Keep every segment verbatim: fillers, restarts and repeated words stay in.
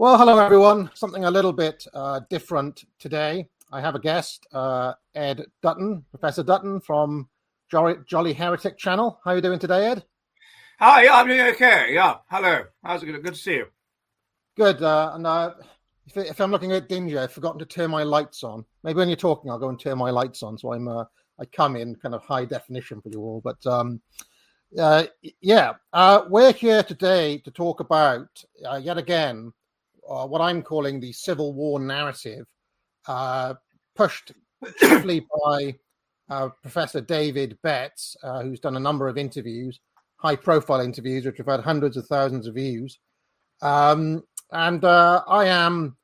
Well, hello, everyone. Something a little bit uh, different today. I have a guest, uh, Ed Dutton, Professor Dutton from Jolly, Jolly Heretic Channel. How are you doing today, Ed? Hi, I'm doing okay. Yeah, hello. How's it going? Good to see you. Good. Uh, and uh, if, if I'm looking at dingy, I've forgotten to turn my lights on. Maybe when you're talking, I'll go and turn my lights on. So I'm uh, I come in kind of high definition for you all. But um, uh, yeah, uh, we're here today to talk about uh, yet again uh, what I'm calling the Civil War narrative, uh, pushed chiefly by uh, Professor David Betts, uh, who's done a number of interviews, high-profile interviews, which have had hundreds of thousands of views. Um, and uh, I am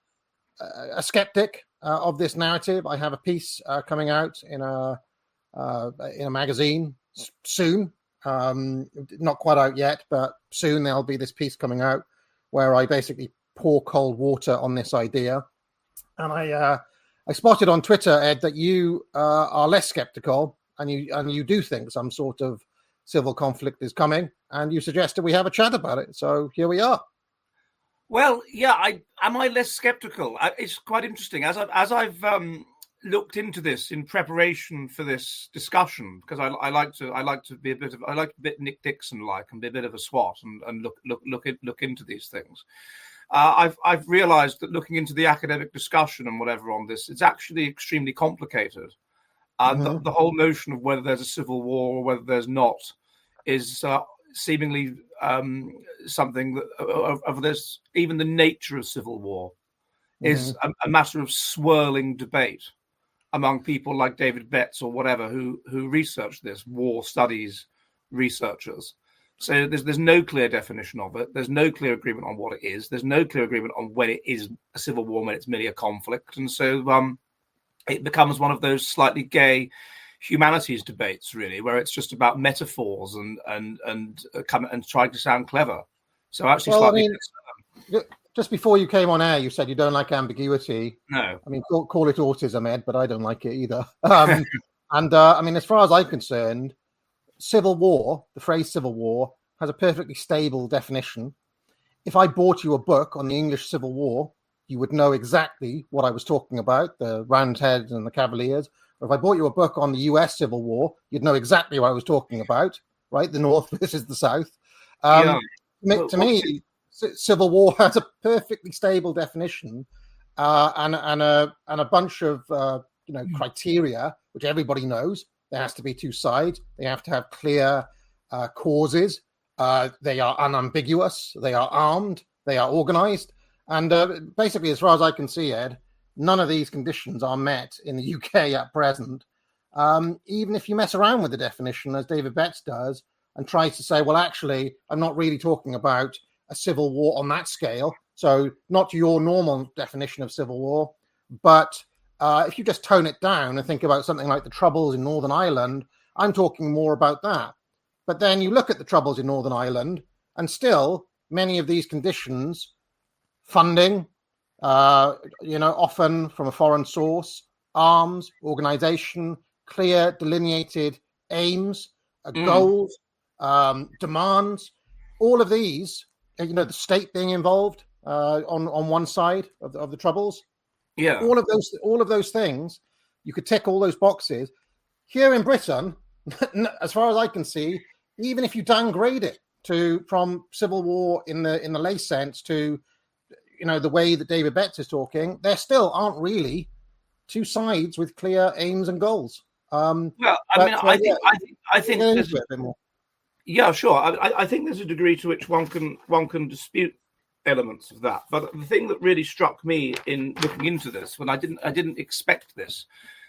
a skeptic uh, of this narrative. I have a piece uh, coming out in a uh, in a magazine soon. Um, not quite out yet, but soon there'll be this piece coming out where I basically pour cold water on this idea. And I uh, I spotted on Twitter, Ed, that you uh, are less skeptical, and you and you do think some sort of civil conflict is coming, and you suggested we have a chat about it. So here we are. Well, yeah, I am I less skeptical? I, it's quite interesting as I've as I've um, looked into this in preparation for this discussion, because I, I like to I like to be a bit of I like a bit Nick Dixon like and be a bit of a swat and, and look look look at, look into these things. Uh, I've I've realised that looking into the academic discussion and whatever on this, it's actually extremely complicated. Uh, mm-hmm. the, the whole notion of whether there's a civil war or whether there's not is uh, seemingly um, something that of, of this. Even the nature of civil war mm-hmm. is a, a matter of swirling debate among people like David Betts or whatever who who research this, war studies researchers. So there's there's no clear definition of it. There's no clear agreement on what it is. There's no clear agreement on when it is a civil war, when it's merely a conflict. And so um, it becomes one of those slightly gay humanities debates, really, where it's just about metaphors and and and uh, come and trying to sound clever. So actually, well, slightly. I mean, just before you came on air, you said you don't like ambiguity. No, I mean, call, call it autism, Ed, but I don't like it either. Um, and uh, I mean, as far as I'm concerned, civil war, the phrase civil war, has a perfectly stable definition. If I bought you a book on the English Civil War, you would know exactly what I was talking about, the Roundheads and the Cavaliers. Or if I bought you a book on the U S Civil War, you'd know exactly what I was talking about, right? The North versus the South. Um, yeah. To, to me, c- Civil War has a perfectly stable definition uh, and, and, a, and a bunch of uh, you know criteria, which everybody knows. There has to be two sides. They have to have clear uh, causes. Uh, they are unambiguous. They are armed. They are organized. And uh, basically, as far as I can see, Ed, none of these conditions are met in the U K at present. Um, even if you mess around with the definition, as David Betts does, and tries to say, well, actually, I'm not really talking about a civil war on that scale. So not your normal definition of civil war, but Uh, if you just tone it down and think about something like the Troubles in Northern Ireland, I'm talking more about that. But then you look at the Troubles in Northern Ireland, and still many of these conditions, funding, uh, you know, often from a foreign source, arms, organization, clear delineated aims, uh, mm. goals, um, demands, all of these, you know, the state being involved uh, on, on one side of the, of the Troubles. Yeah, all of those, all of those things, you could tick all those boxes. Here in Britain, as far as I can see, even if you downgrade it to from civil war in the in the lay sense to, you know, the way that David Betts is talking, there still aren't really two sides with clear aims and goals. Um, well, I but, mean, uh, I think yeah, I think I think there's, a bit more. yeah, sure. I, I think there's a degree to which one can one can dispute elements of that, but the thing that really struck me in looking into this, when I didn't I didn't expect this.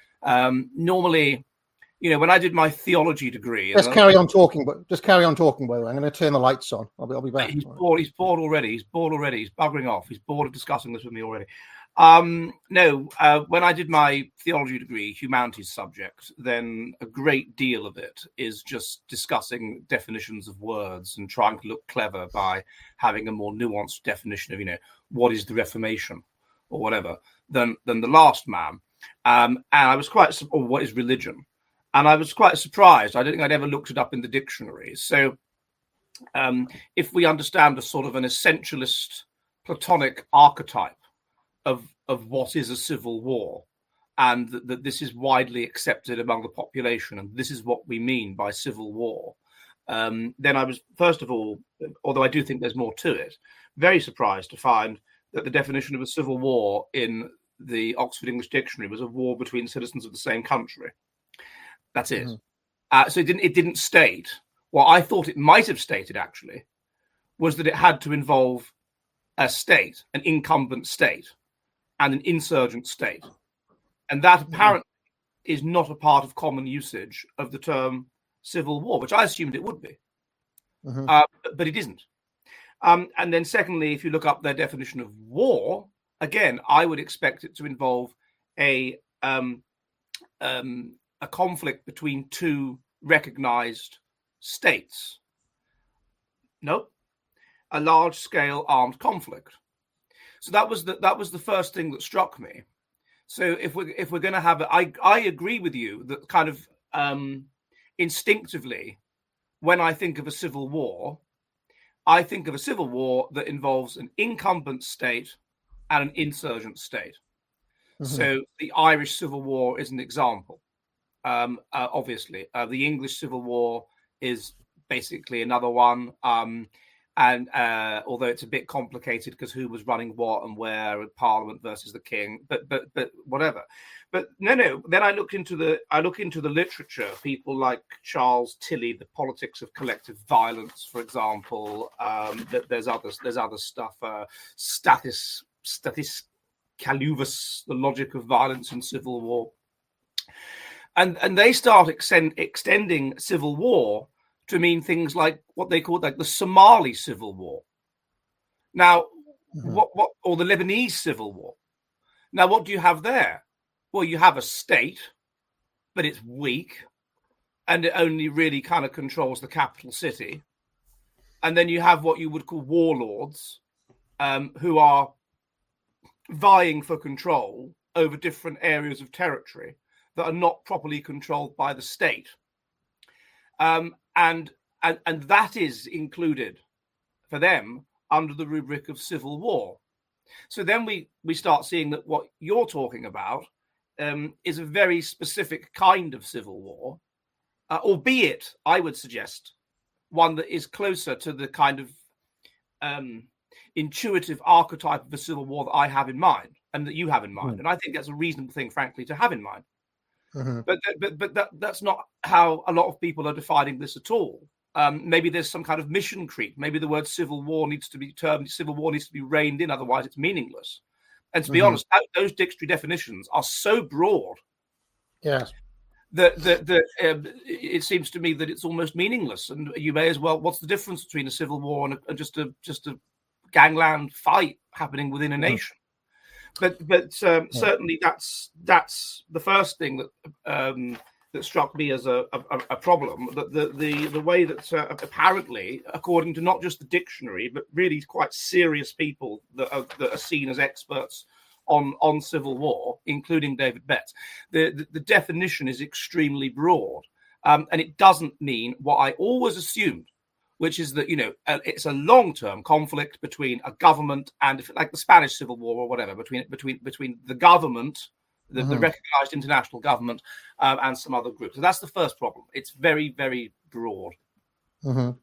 Um, normally, you know, when I did my theology degree, just carry on talking, but just carry on talking. By the way, I'm going to turn the lights on. I'll be I'll be back. He's bored. He's bored already. He's bored already. He's buggering off. He's bored of discussing this with me already. Um, no, uh, when I did my theology degree, humanities subject, then a great deal of it is just discussing definitions of words and trying to look clever by having a more nuanced definition of, you know, what is the Reformation or whatever than than the last man. Um, and I was quite, or what is religion? And I was quite surprised. I don't think I'd ever looked it up in the dictionary. So um, if we understand a sort of an essentialist Platonic archetype of of what is a civil war, and that, that this is widely accepted among the population, and this is what we mean by civil war, um, then I was, first of all, although I do think there's more to it, very surprised to find that the definition of a civil war in the Oxford English Dictionary was a war between citizens of the same country. That's it. Mm-hmm. Uh, so it didn't, it didn't state what I thought it might have stated, actually, was that it had to involve a state, an incumbent state, and an insurgent state. And that apparently mm-hmm. is not a part of common usage of the term civil war, which I assumed it would be. Mm-hmm. Uh, but, but it isn't. Um, and then secondly, if you look up their definition of war, again, I would expect it to involve a um, um, a conflict between two recognized states. Nope. A large-scale armed conflict. So that was the that was the first thing that struck me. So if we if we're going to have it, I I agree with you that kind of um, instinctively, when I think of a civil war, I think of a civil war that involves an incumbent state and an insurgent state. Mm-hmm. So the Irish Civil War is an example. Um, uh, obviously, uh, the English Civil War is basically another one. Um, and uh, although it's a bit complicated because who was running what and where, and Parliament versus the King, but but but whatever. But no, no. Then I look into the I look into the literature. People like Charles Tilly, The Politics of Collective Violence, for example. Um, there's others. There's other stuff. Uh, Statis Statis Caluvus, The Logic of Violence in Civil War. And and they start extend, extending civil war to mean things like what they call like the Somali Civil War. Now, mm-hmm. what what or the Lebanese Civil War. Now, what do you have there? Well, you have a state, but it's weak, and it only really kind of controls the capital city. And then you have what you would call warlords, um, who are vying for control over different areas of territory that are not properly controlled by the state. Um, and, and and that is included for them under the rubric of civil war. So then we, we start seeing that what you're talking about um, is a very specific kind of civil war, uh, albeit, I would suggest, one that is closer to the kind of um, intuitive archetype of the civil war that I have in mind and that you have in mind. Mm. And I think that's a reasonable thing, frankly, to have in mind. Mm-hmm. But but but that, that's not how a lot of people are defining this at all. Um, maybe there's some kind of mission creep. Maybe the word civil war needs to be termed, civil war needs to be reined in, otherwise it's meaningless. And to be mm-hmm. honest, that, those dictionary definitions are so broad yes. that, that, that um, it seems to me that it's almost meaningless. And you may as well, what's the difference between a civil war and, a, and just a just a gangland fight happening within a nation? But but um, yeah. certainly that's that's the first thing that um, that struck me as a, a, a problem. That the, the the way that uh, apparently, according to not just the dictionary, but really quite serious people that are, that are seen as experts on on civil war, including David Betts, the the, the definition is extremely broad, um, and it doesn't mean what I always assumed, which is that, you know, uh, it's a long-term conflict between a government and, like the Spanish Civil War or whatever, between between between the government, the, mm-hmm. the recognized international government, um, and some other groups. So that's the first problem. It's very, very broad. Mm-hmm.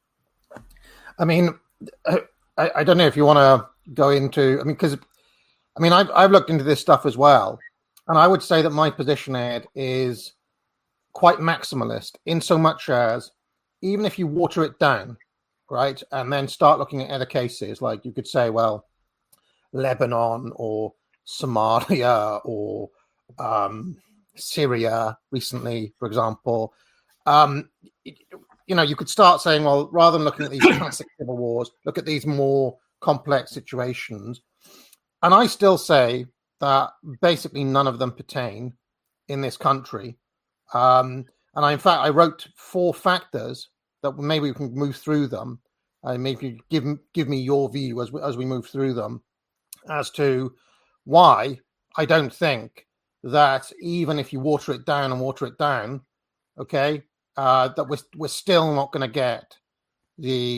I mean, I, I don't know if you want to go into, I mean, because, I mean, I've, I've looked into this stuff as well, and I would say that my position, Ed, is quite maximalist in so much as, even if you water it down, right, and then start looking at other cases, like you could say, well, Lebanon or Somalia or um, Syria recently, for example, um, you know, you could start saying, well, rather than looking at these classic civil wars, look at these more complex situations. And I still say that basically none of them pertain in this country. Um, And I, in fact, I wrote four factors that maybe we can move through them, and maybe give give me your view as we, as we move through them, as to why I don't think that even if you water it down and water it down, okay, uh, that we're we're still not going to get the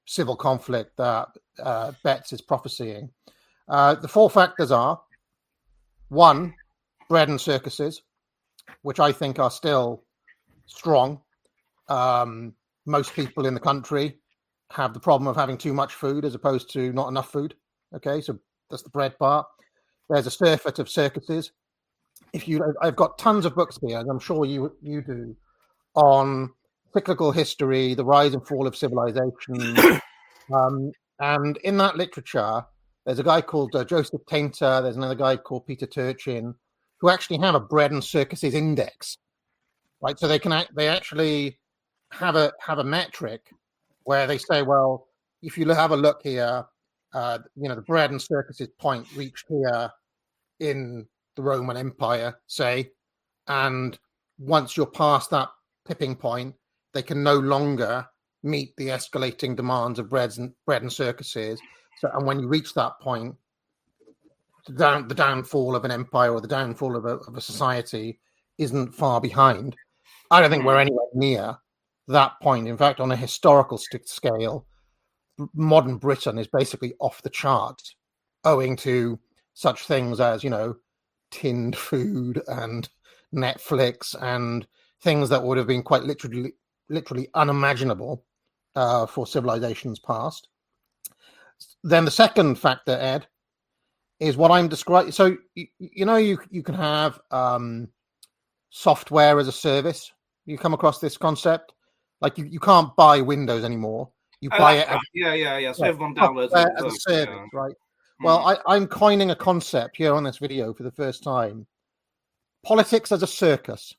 civil conflict that uh, Betts is prophesying. Uh, the four factors are, one, bread and circuses, which I think are still strong. Um, most people in the country have the problem of having too much food as opposed to not enough food. Okay, so that's the bread part. There's a surfeit of circuses. If you, I've got tons of books here, and I'm sure you you do, on cyclical history, the rise and fall of civilization. Um, and in that literature, there's a guy called uh, Joseph Tainter. There's another guy called Peter Turchin, who actually have a bread and circuses index, right? So they can act, they actually have a have a metric where they say, well, if you have a look here, uh, you know, the bread and circuses point reached here in the Roman Empire, say, and once you're past that tipping point, they can no longer meet the escalating demands of breads and bread and circuses. So, and when you reach that point, the, down, the downfall of an empire or the downfall of a, of a society isn't far behind. I don't think we're anywhere near that point. In fact, on a historical st- scale, modern Britain is basically off the charts, owing to such things as, you know, tinned food and Netflix and things that would have been quite literally literally unimaginable uh, for civilizations past. Then the second factor, Ed, is what I'm describing. So, you, you know, you you can have um, software as a service. You come across this concept? Like you, you can't buy Windows anymore. You I buy like it that. as, yeah, yeah, yeah. So yeah, everyone downloads software it. as a So, service, yeah. right? Well, I, I'm coining a concept here on this video for the first time. Politics as a circus.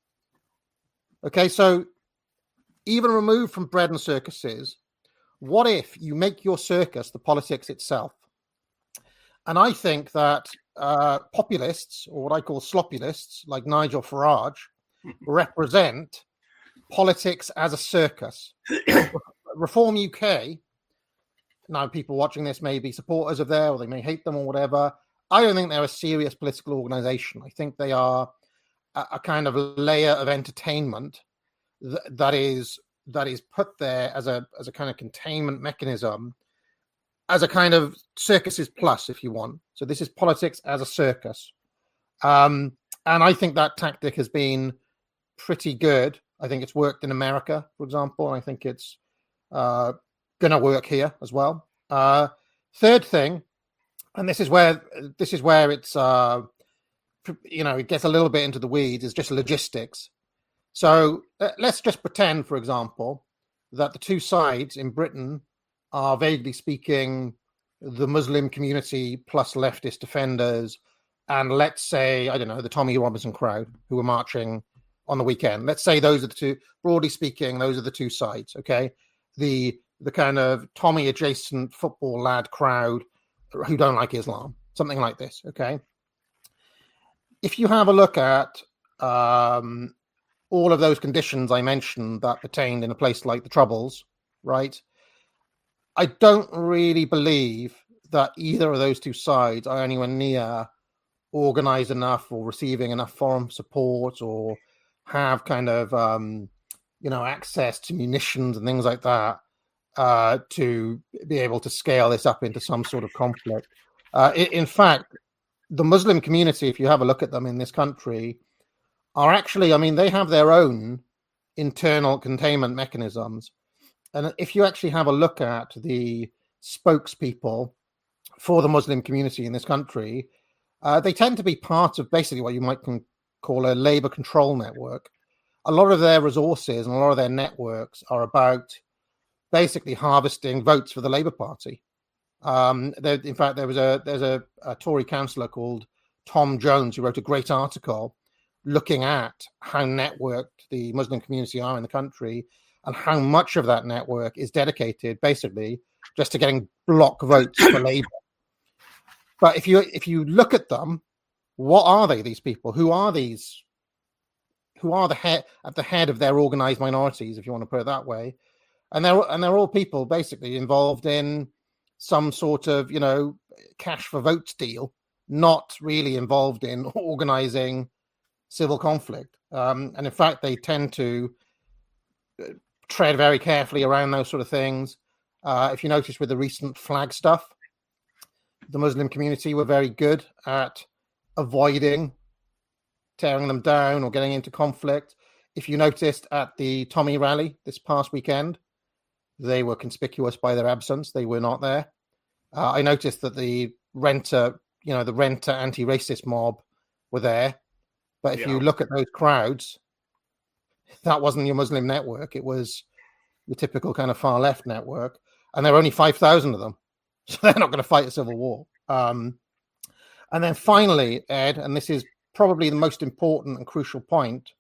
Okay, so even removed from bread and circuses, what if you make your circus the politics itself? And I think that uh, populists, or what I call sloppylists, like Nigel Farage, represent politics as a circus. Reform U K, now people watching this may be supporters of there, or they may hate them or whatever. I don't think they're a serious political organization. I think they are a, a kind of layer of entertainment th- that is that is put there as a as a kind of containment mechanism, as a kind of circuses plus, if you want. So this is politics as a circus. Um, and I think that tactic has been pretty good. I think it's worked in America, for example. And I think it's uh, going to work here as well. Uh, third thing, and this is where this is where it's uh, you know, it gets a little bit into the weeds, is just logistics. So uh, let's just pretend, for example, that the two sides in Britain are, vaguely speaking, the Muslim community plus leftist defenders, and let's say, I don't know, the Tommy Robinson crowd who were marching on the weekend. Let's say those are the two, broadly speaking, those are the two sides, okay? The the kind of Tommy adjacent football lad crowd who don't like Islam, something like this, okay? If you have a look at um, all of those conditions I mentioned that pertained in a place like the Troubles, right? I don't really believe that either of those two sides are anywhere near organized enough or receiving enough foreign support or have kind of, um, you know, access to munitions and things like that uh, to be able to scale this up into some sort of conflict. Uh, in, in fact, the Muslim community, if you have a look at them in this country, are actually, I mean, they have their own internal containment mechanisms. And if you actually have a look at the spokespeople for the Muslim community in this country, uh, they tend to be part of basically what you might con- call a labor control network. A lot of their resources and a lot of their networks are about basically harvesting votes for the Labour Party. Um, there, in fact, there was a there's a, a Tory councillor called Tom Jones who wrote a great article looking at how networked the Muslim community are in the country and how much of that network is dedicated basically just to getting block votes for Labour. But if you if you look at them, what are they, these people? Who are these? Who are the head at the head of their organized minorities, if you want to put it that way? And they're and they're all people basically involved in some sort of, you know, cash for votes deal, not really involved in organizing civil conflict. Um, and in fact, they tend to tread very carefully around those sort of things. Uh, if you notice with the recent flag stuff, the Muslim community were very good at avoiding tearing them down or getting into conflict. If you noticed at the Tommy rally this past weekend, they were conspicuous by their absence. They were not there. Uh, I noticed that the renter, you know, the renter anti-racist mob were there. But if yeah. you look at those crowds, that wasn't your Muslim network. It was the typical kind of far left network. And there were only five thousand of them. So they're not going to fight a civil war. Um, and then finally, Ed, and this is probably the most important and crucial point,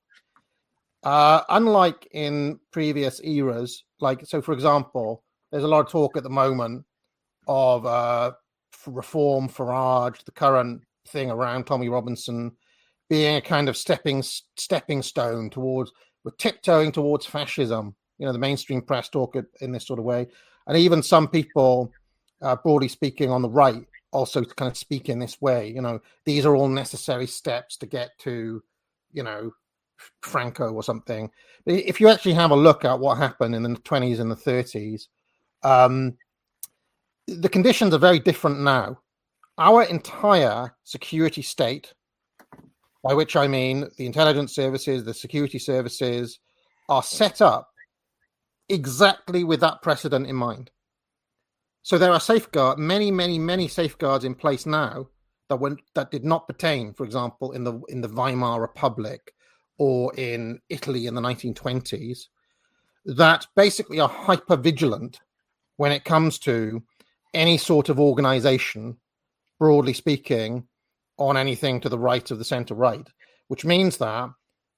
uh, unlike in previous eras, like, so for example, there's a lot of talk at the moment of uh, reform, Farage, the current thing around Tommy Robinson being a kind of stepping stepping stone towards, we're tiptoeing towards fascism. You know, the mainstream press talk it in this sort of way. And even some people, uh, broadly speaking, on the right also kind of speak in this way. You know, these are all necessary steps to get to, you know, Franco or something. If you actually have a look at what happened in the twenties and the thirties, um, the conditions are very different now. Our entire security state, by which I mean the intelligence services, the security services, are set up exactly with that precedent in mind. So there are safeguards, many, many, many safeguards in place now that went, that did not pertain, for example, in the in the Weimar Republic or in Italy in the nineteen twenties, that basically are hyper vigilant when it comes to any sort of organization, broadly speaking, on anything to the right of the center right, which means that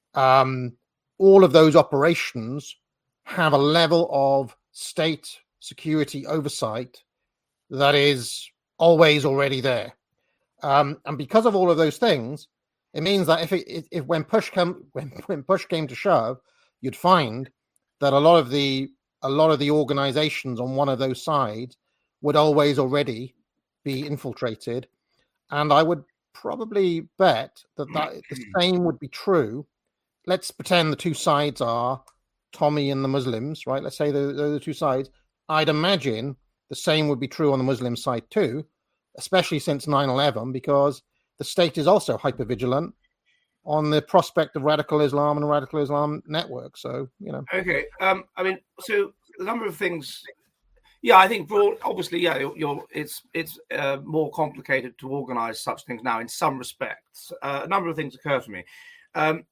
um, all of those operations have a level of state security oversight that is always already there. Um, and because of all of those things, it means that if, it, if when push come when, when push came to shove, you'd find that a lot of the a lot of the organizations on one of those sides would always already be infiltrated. And I would probably bet that, that the same would be true. Let's pretend the two sides are Tommy and the Muslims, right? Let's say they're, they're the two sides. I'd imagine the same would be true on the Muslim side too, especially since nine eleven, because the state is also hypervigilant on the prospect of radical Islam and radical Islam network. So, you know. Okay. Um, I mean, so a number of things. Yeah, I think broad, obviously, yeah, you're, you're, it's it's uh, more complicated to organize such things now in some respects. Uh, a number of things occur to me. Um,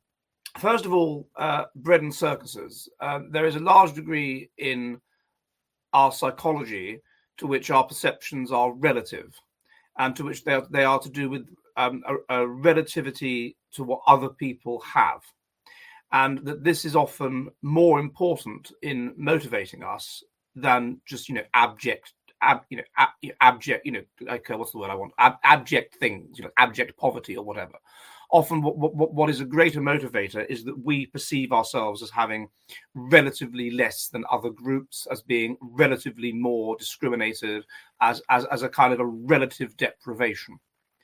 first of all, uh, bread and circuses. Uh, there is a large degree in our psychology to which our perceptions are relative, and to which they are, they are to do with um, a, a relativity to what other people have. And that this is often more important in motivating us than just, you know, abject, ab, you know, ab, abject, you know, okay, what's the word I want? Ab, abject things, you know, abject poverty or whatever. Often what, what, what is a greater motivator is that we perceive ourselves as having relatively less than other groups, as being relatively more discriminated, as as, as a kind of a relative deprivation.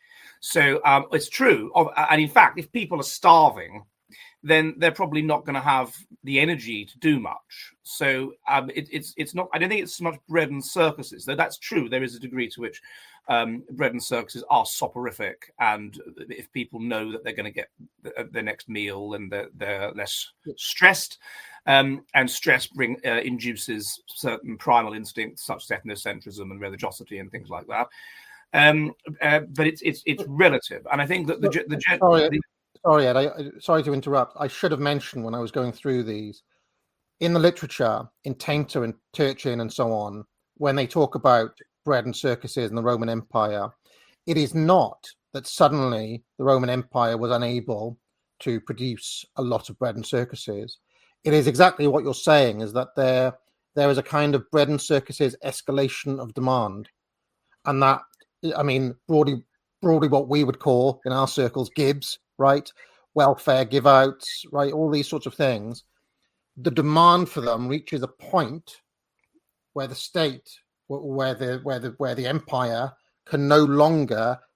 So um, it's true. Of, and in fact, if people are starving, then they're probably not going to have the energy to do much. So um, it, it's it's not. I don't think it's so much bread and circuses, though that's true. There is a degree to which um, bread and circuses are soporific, and if people know that they're going to get the, their next meal, and they're, they're less stressed, um, and stress bring uh, induces certain primal instincts such as ethnocentrism and religiosity and things like that. Um, uh, but it's it's it's relative, and I think that the the, the, sorry, the sorry, Ed. I, sorry to interrupt. I should have mentioned when I was going through these in the literature, in Tainter and Turchin and so on, when they talk about bread and circuses and the Roman Empire, it is not that suddenly the Roman Empire was unable to produce a lot of bread and circuses. It is exactly what you're saying: is that there there is a kind of bread and circuses escalation of demand, and that. I mean, broadly, broadly, what we would call in our circles Gibbs, right? Welfare give outs, right? All these sorts of things. The demand for them reaches a point where the state, where the where the where the empire can no longer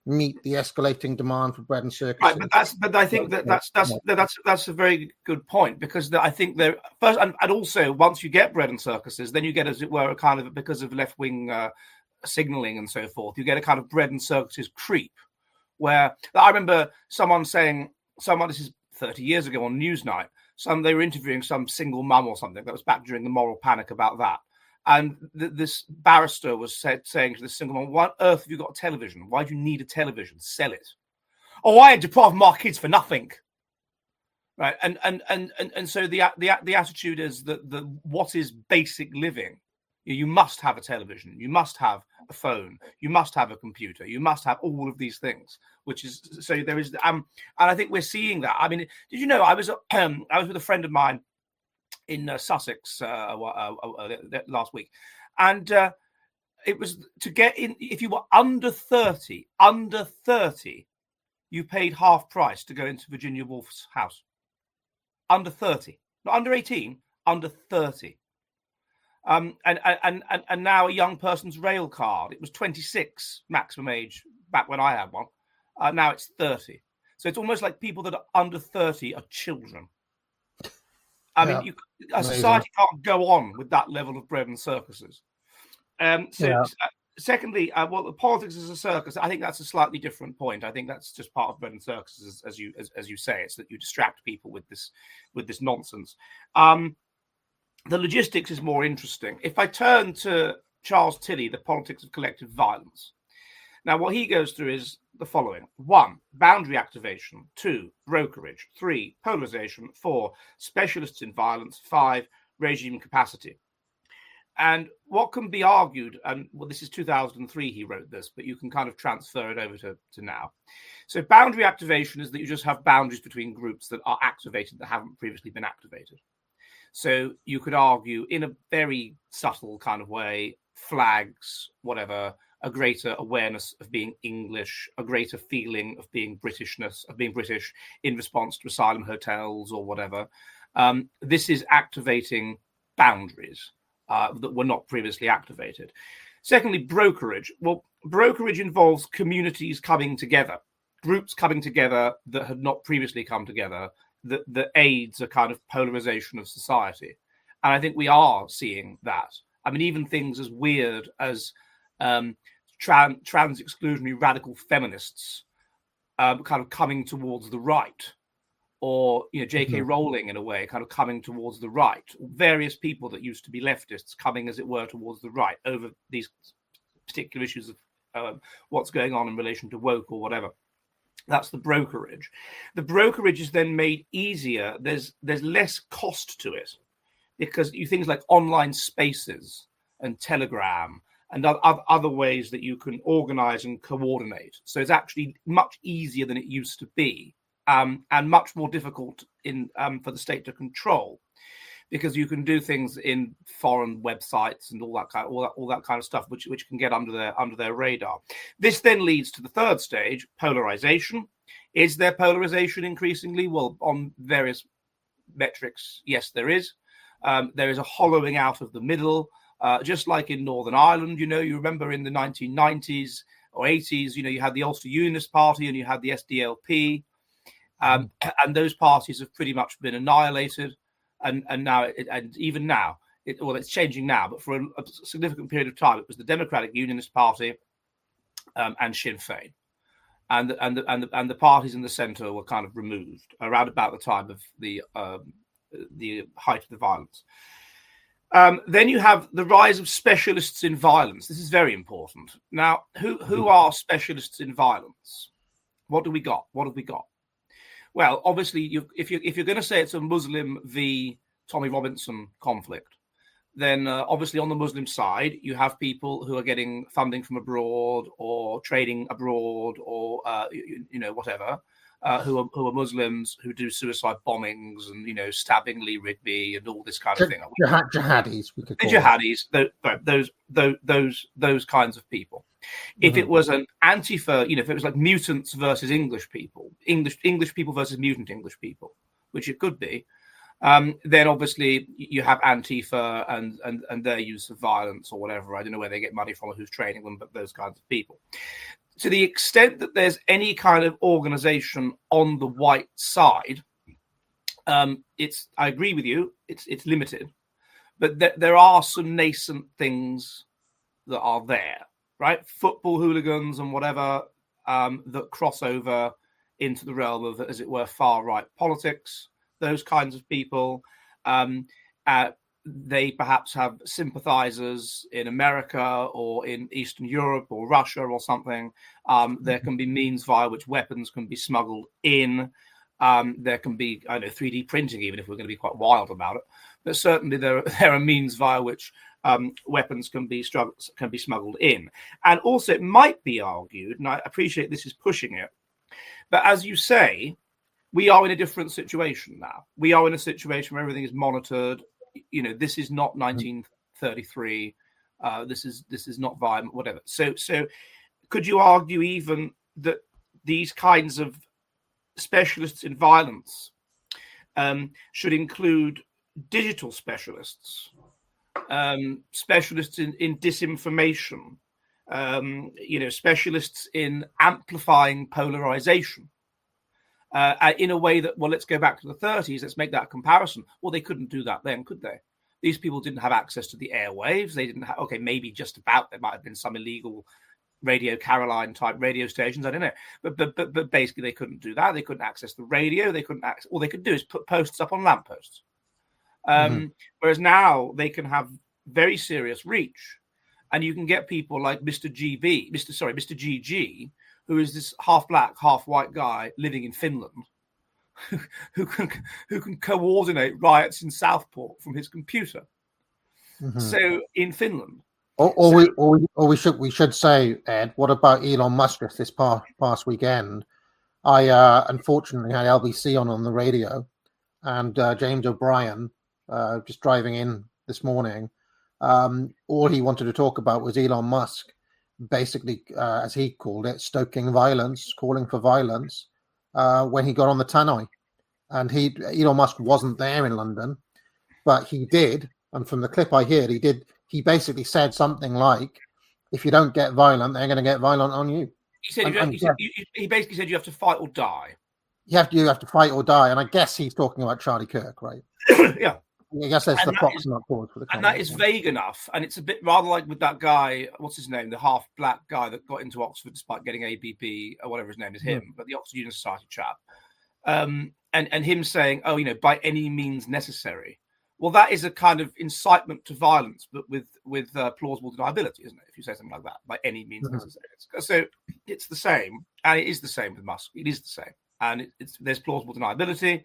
meet the escalating demand for bread and circuses. Right, but that's but I think that that's that's that's that's a very good point, because I think there first and, and also once you get bread and circuses, then you get, as it were, a kind of, because of left wing uh, signaling and so forth, you get a kind of bread and circuses creep. Where I remember someone saying, someone this is thirty years ago on Newsnight, some they were interviewing some single mum or something. That was back during the moral panic about that. And th- this barrister was said, saying to this single mum, "Why on earth have you got a television? Why do you need a television? Sell it." "Oh, I ain't depriving my kids for nothing." Right. And and and and, and so the, the the attitude is that the what is basic living? You must have a television. You must have a phone. You must have a computer. You must have all of these things, which is so there is. Um, and I think we're seeing that. I mean, did you know I was um, I was with a friend of mine in uh, Sussex uh, uh, uh, last week, and uh, it was to get in. If you were under thirty, under thirty, you paid half price to go into Virginia Woolf's house. Under thirty, not under eighteen, under thirty. Um, and, and and and now a young person's rail card, it was twenty-six maximum age back when I had one. Uh, now it's thirty. So it's almost like people that are under thirty are children. I yeah. mean, you, a Amazing. Society can't go on with that level of bread and circuses. Um, so, yeah. uh, secondly, uh, well, the politics is a circus. I think that's a slightly different point. I think that's just part of bread and circuses, as, as you as, as you say. It's that you distract people with this with this nonsense. Um, The logistics is more interesting. If I turn to Charles Tilley, The Politics of Collective Violence. Now, what he goes through is the following. One, boundary activation. Two, brokerage. Three, polarization. Four, specialists in violence. Five, regime capacity. And what can be argued, and well, this is two thousand three he wrote this, but you can kind of transfer it over to, to now. So boundary activation is that you just have boundaries between groups that are activated that haven't previously been activated. So you could argue in a very subtle kind of way, flags, whatever, a greater awareness of being English, a greater feeling of being Britishness, of being British in response to asylum hotels or whatever. Um, this is activating boundaries uh, that were not previously activated. Secondly, brokerage. Well, brokerage involves communities coming together, groups coming together that had not previously come together, that, that aids a kind of polarization of society. And I think we are seeing that. I mean, even things as weird as um, trans, trans exclusionary radical feminists um, kind of coming towards the right, or, you know, J K mm-hmm. Rowling in a way, kind of coming towards the right. Various people that used to be leftists coming, as it were, towards the right over these particular issues of uh, what's going on in relation to woke or whatever. That's the brokerage. The brokerage is then made easier. There's there's less cost to it because you things like online spaces and Telegram and other ways that you can organize and coordinate. So it's actually much easier than it used to be, um, and much more difficult in um, for the state to control, because you can do things in foreign websites and all that kind of, all that, all that kind of stuff, which which can get under their under their radar. This then leads to the third stage, polarization. Is there polarization increasingly? Well, on various metrics, yes, there is. Um, there is a hollowing out of the middle, uh, just like in Northern Ireland. You know, you remember in the nineteen nineties or eighties, you know, you had the Ulster Unionist Party and you had the S D L P, um, and those parties have pretty much been annihilated. And and now, it, and even now, it, well, it's changing now, but for a, a significant period of time, it was the Democratic Unionist Party um, and Sinn Féin. And the, and, the, and, the, and the parties in the centre were kind of removed around about the time of the um, the height of the violence. Um, then you have the rise of specialists in violence. This is very important. Now, who who are specialists in violence? What do we got? What have we got? Well, obviously, you, if, you, if you're going to say it's a Muslim v. Tommy Robinson conflict, then uh, obviously on the Muslim side, you have people who are getting funding from abroad or trading abroad or, uh, you, you know, whatever, uh, who are who are Muslims who do suicide bombings and, you know, stabbing Lee Rigby and all this kind of thing. Jihad, jihadis, we could call the jihadis, those, those, those, those, those kinds of people. If it was an Antifa, you know, if it was like mutants versus English people, English English people versus mutant English people, which it could be, um, then obviously you have Antifa and, and and their use of violence or whatever. I don't know where they get money from or who's training them, but those kinds of people. to the extent that there's any kind of organization on the white side, um, it's, I agree with you, it's it's limited, but th- there are some nascent things that are there, right? Football hooligans and whatever um, that cross over into the realm of, as it were, far-right politics, those kinds of people. Um, uh, they perhaps have sympathizers in America or in Eastern Europe or Russia or something. Um, there can be means via which weapons can be smuggled in. Um, there can be, I don't know, three D printing, even if we're going to be quite wild about it. But certainly there, there are means via which um, weapons can be strugg- can be smuggled in. And also it might be argued, and I appreciate this is pushing it, but as you say, we are in a different situation now. We are in a situation where everything is monitored. You know, this is not nineteen thirty-three. Uh, this is this is not violent, whatever. So, so could you argue even that these kinds of specialists in violence um, should include digital specialists, um, specialists in, in disinformation, um, you know, specialists in amplifying polarization? Uh, in a way that, well, let's go back to the thirties, let's make that comparison. Well, they couldn't do that then, could they? These people didn't have access to the airwaves. They didn't have, okay, maybe just about, there might have been some illegal Radio Caroline type radio stations, I don't know. But but but, but basically they couldn't do that. They couldn't access the radio. They couldn't access, all they could do is put posts up on lampposts. Um, mm-hmm. Whereas now they can have very serious reach. And you can get people like Mister G B, Mister sorry, Mister G G, who is this half black, half white guy living in Finland, who, who can who can coordinate riots in Southport from his computer. Mm-hmm. So in Finland, or, or so, we or we or we should we should say, Ed, what about Elon Musk this past past weekend? I uh, unfortunately had L B C on on the radio, and uh, James O'Brien uh, just driving in this morning. Um, all he wanted to talk about was Elon Musk, basically, uh, as he called it, stoking violence, calling for violence, uh, when he got on the tannoy. And he, Elon Musk wasn't there in London, but he did. And from the clip I heard, he did. He basically said something like, "If you don't get violent, they're going to get violent on you." He said, and, you, and, he, said you, he basically said you have to fight or die. You have to, you have to fight or die. And I guess he's talking about Charlie Kirk, right? Yeah. I guess that's and the proximate cause for the and that is vague enough, and it's a bit rather like with that guy, what's his name, the half black guy that got into Oxford despite getting A B P or whatever his name is, him, yeah. but the Oxford Union Society chap, um, and and him saying, oh, you know, by any means necessary. Well, that is a kind of incitement to violence, but with with uh, plausible deniability, isn't it? If you say something like that, by any means mm-hmm. necessary. So it's the same, and it is the same with Musk. It is the same, and it, it's there's plausible deniability.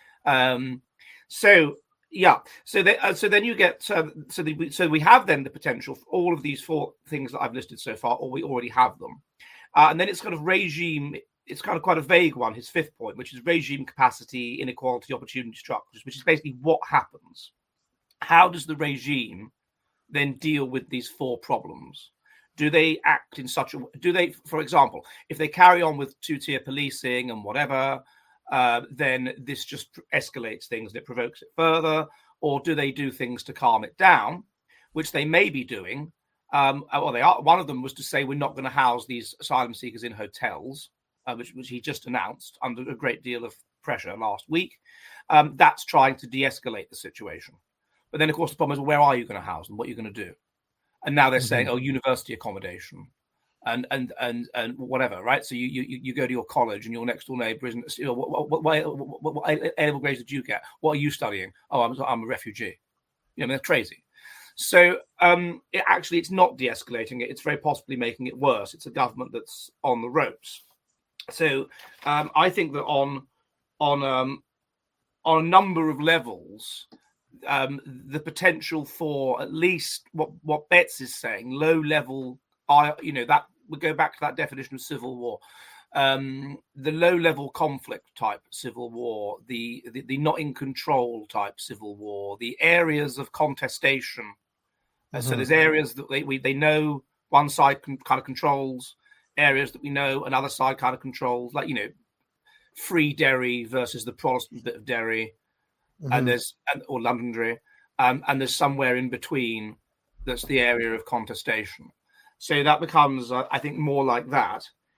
Um, so. Yeah, so they, uh, so then you get um, so the, so we have then the potential for all of these four things that I've listed so far, or we already have them, uh, and then it's kind of regime. It's kind of quite a vague one. His fifth point, which is regime capacity, inequality, opportunity structures, which is basically what happens. How does the regime then deal with these four problems? Do they act in such a? Do they, for example, if they carry on with two-tier policing and whatever? Uh, then this just escalates things and it provokes it further, or do they do things to calm it down, which they may be doing? Um, well, they are. One of them was to say we're not going to house these asylum seekers in hotels, uh, which, which he just announced under a great deal of pressure last week. Um, that's trying to de-escalate the situation. But then, of course, the problem is, well, where are you going to house them? What are you going to do? And now they're mm-hmm. saying, oh, university accommodation. And and and and whatever, right? So you you you go to your college, and your next door neighbour isn't. You know, what what, what, what, what, what A-level grades did you get? What are you studying? Oh, I'm I'm a refugee. You know, I mean, they're crazy. So um, it actually it's not de-escalating it. It's very possibly making it worse. It's a government that's on the ropes. So um, I think that on on um, on a number of levels, um, the potential for at least what what Betts is saying, low level. I, you know, that we go back to that definition of civil war, um, the low-level conflict type civil war, the, the the not in control type civil war, the areas of contestation. Mm-hmm. Uh, so there's areas that they we, they know one side can, kind of controls, areas that we know another side kind of controls, like you know, Free Derry versus the Protestant bit of Derry, mm-hmm. and there's and, or Londonderry, um, and there's somewhere in between that's the area of contestation. So that becomes, uh, I think, more like that.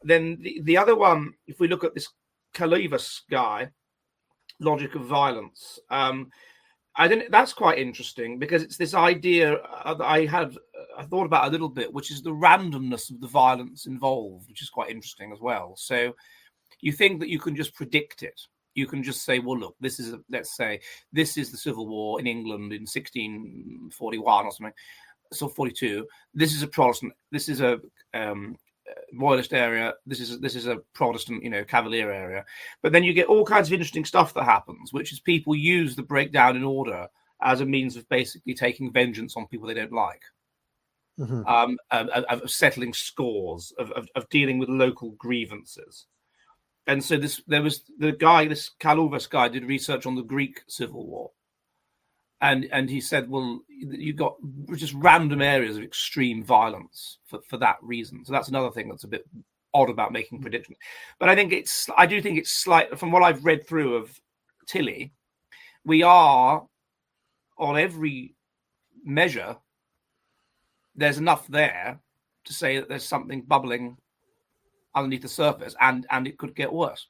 then the, the other one, if we look at this Kalyvas guy, Logic of Violence, um, I think that's quite interesting because it's this idea that I had I thought about a little bit, which is the randomness of the violence involved, which is quite interesting as well. So you think that you can just predict it. You can just say, well, look, this is, let's say, this is the Civil War in England in sixteen forty-one or something, so forty-two. This is a Protestant, this is a um, Royalist area, this is this is a Protestant, you know, Cavalier area. But then you get all kinds of interesting stuff that happens, which is people use the breakdown in order as a means of basically taking vengeance on people they don't like, mm-hmm. um, of, of settling scores, of, of, of dealing with local grievances. And so this, there was the guy, this Kalyvas guy, did research on the Greek Civil War, and and he said, well, you got just random areas of extreme violence for, for that reason. So that's another thing that's a bit odd about making predictions. But I think it's, I do think it's slight, from what I've read through of Tilly, we are on every measure. There's enough there to say that there's something bubbling underneath the surface, and and it could get worse.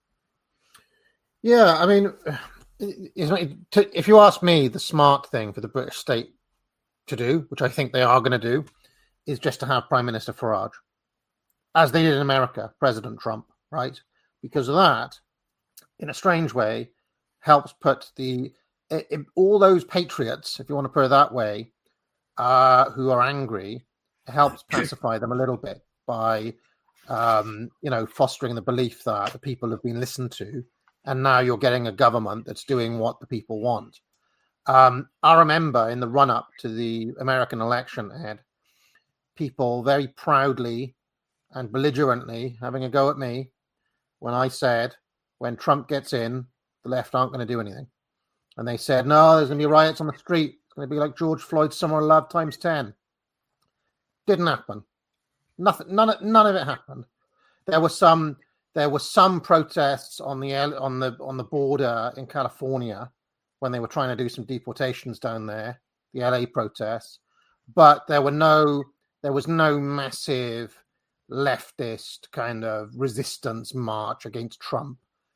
Yeah, I mean, if you ask me, the smart thing for the British state to do, which I think they are going to do, is just to have Prime Minister Farage, as they did in America, President Trump, right? Because of that, in a strange way, helps put the it, all those patriots, if you want to put it that way, uh, who are angry, helps pacify them a little bit by Um, you know, fostering the belief that the people have been listened to, and now you're getting a government that's doing what the people want. Um, I remember in the run-up to the American election, Ed, people very proudly and belligerently having a go at me when I said, when Trump gets in, the left aren't going to do anything. And they said, no, there's going to be riots on the street. It's going to be like George Floyd's Summer of Love times ten. Didn't happen. Nothing, none, none of it happened. There were some, there were some protests on the on the on the border in California when they were trying to do some deportations down there, the L A protests. But there were no, there was no massive leftist kind of resistance march against Trump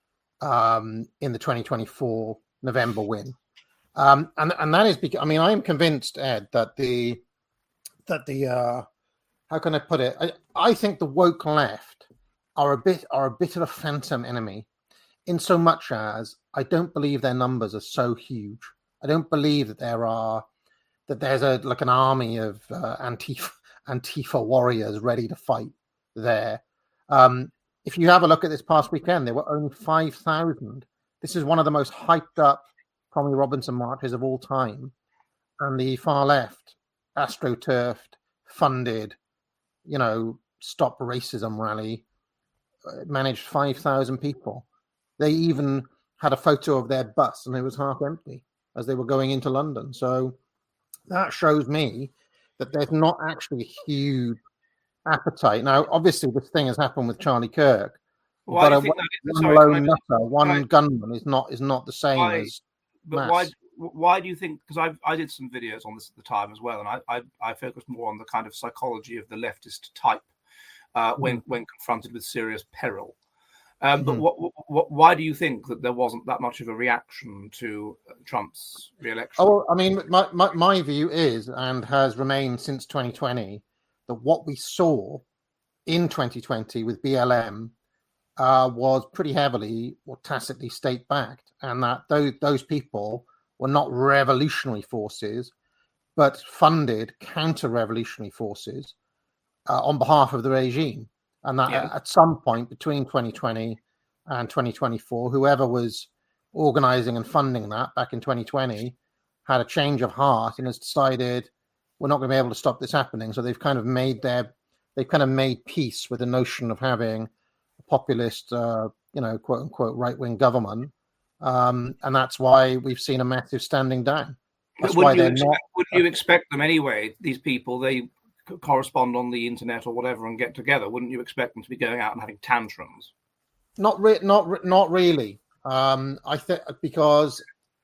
um, in the twenty twenty-four November win, um, and and that is because, I mean, I am convinced, Ed, that the that the uh, how can I put it? I, I think the woke left are a bit are a bit of a phantom enemy, in so much as I don't believe their numbers are so huge. I don't believe that there are that there's a like an army of uh, Antifa Antifa warriors ready to fight there. Um, if you have a look at this past weekend, there were only five thousand. This is one of the most hyped up Tommy Robinson marches of all time, and the far left, astroturfed, funded, you know, Stop Racism rally managed five thousand people. They even had a photo of their bus, and it was half empty as they were going into London. So that shows me that there's not actually a huge appetite. Now, obviously, this thing has happened with Charlie Kirk, why but a, one, one sorry, lone nutter, one why, gunman is not is not the same why, as but mass. why why do you think, because I I did some videos on this at the time as well, and I I, I focused more on the kind of psychology of the leftist type uh, when mm. when confronted with serious peril. Um, mm. But what, what, why do you think that there wasn't that much of a reaction to Trump's re-election? Oh, I mean, my, my, my view is, and has remained since twenty twenty, that what we saw in twenty twenty with B L M uh, was pretty heavily or tacitly state-backed, and that those, those people were not revolutionary forces, but funded counter-revolutionary forces uh, on behalf of the regime. And that yeah. at some point between twenty twenty and twenty twenty-four, whoever was organizing and funding that back in twenty twenty had a change of heart and has decided we're not going to be able to stop this happening. So they've kind of made their, they've kind of made peace with the notion of having a populist, uh, you know, quote unquote, right-wing government. Um, and that's why we've seen a massive standing down. That's wouldn't why you they're expect, not. Wouldn't you expect them anyway? These people, they correspond on the internet or whatever and get together. Wouldn't you expect them to be going out and having tantrums? Not re- not re- not really. Um, I think because,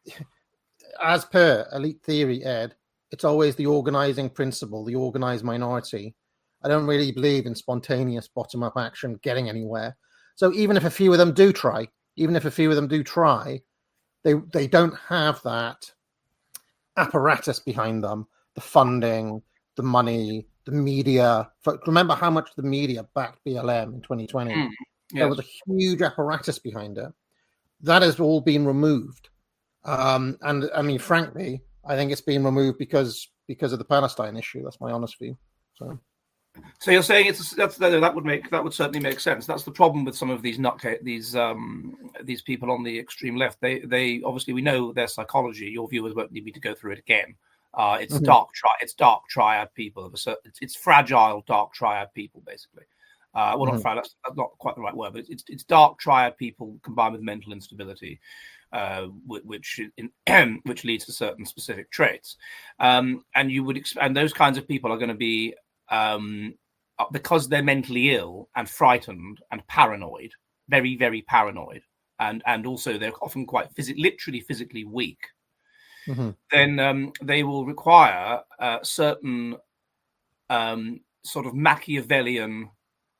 as per elite theory, Ed, it's always the organizing principle, the organized minority, I don't really believe in spontaneous bottom-up action getting anywhere. So even if a few of them do try, even if a few of them do try, they they don't have that apparatus behind them, the funding, the money, the media. Remember how much the media backed B L M in twenty twenty? Mm, yes. There was a huge apparatus behind it. That has all been removed. Um, and I mean, frankly, I think it's been removed because because of the Palestine issue. That's my honest view. So, so you're saying it's that's that would make that would certainly make sense. That's the problem with some of these nutcase these um, these people on the extreme left. They they obviously we know their psychology. Your viewers won't need me to go through it again. Uh, it's mm-hmm. dark tri- it's dark triad people of a certain, it's, it's fragile dark triad people basically. Uh, well, mm-hmm. not fragile. That's not quite the right word, but it's it's dark triad people combined with mental instability. Uh, which in, which leads to certain specific traits, um, and you would exp- and those kinds of people are going to be um, because they're mentally ill and frightened and paranoid, very very paranoid, and and also they're often quite phys- literally physically weak. Mm-hmm. Then um, they will require uh, certain um, sort of Machiavellian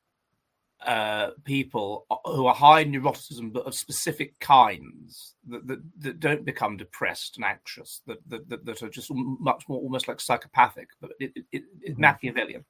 uh people who are high in neuroticism but of specific kinds that, that, that don't become depressed and anxious, that, that that that are just much more almost like psychopathic, but it, it, it, mm-hmm. Machiavellian,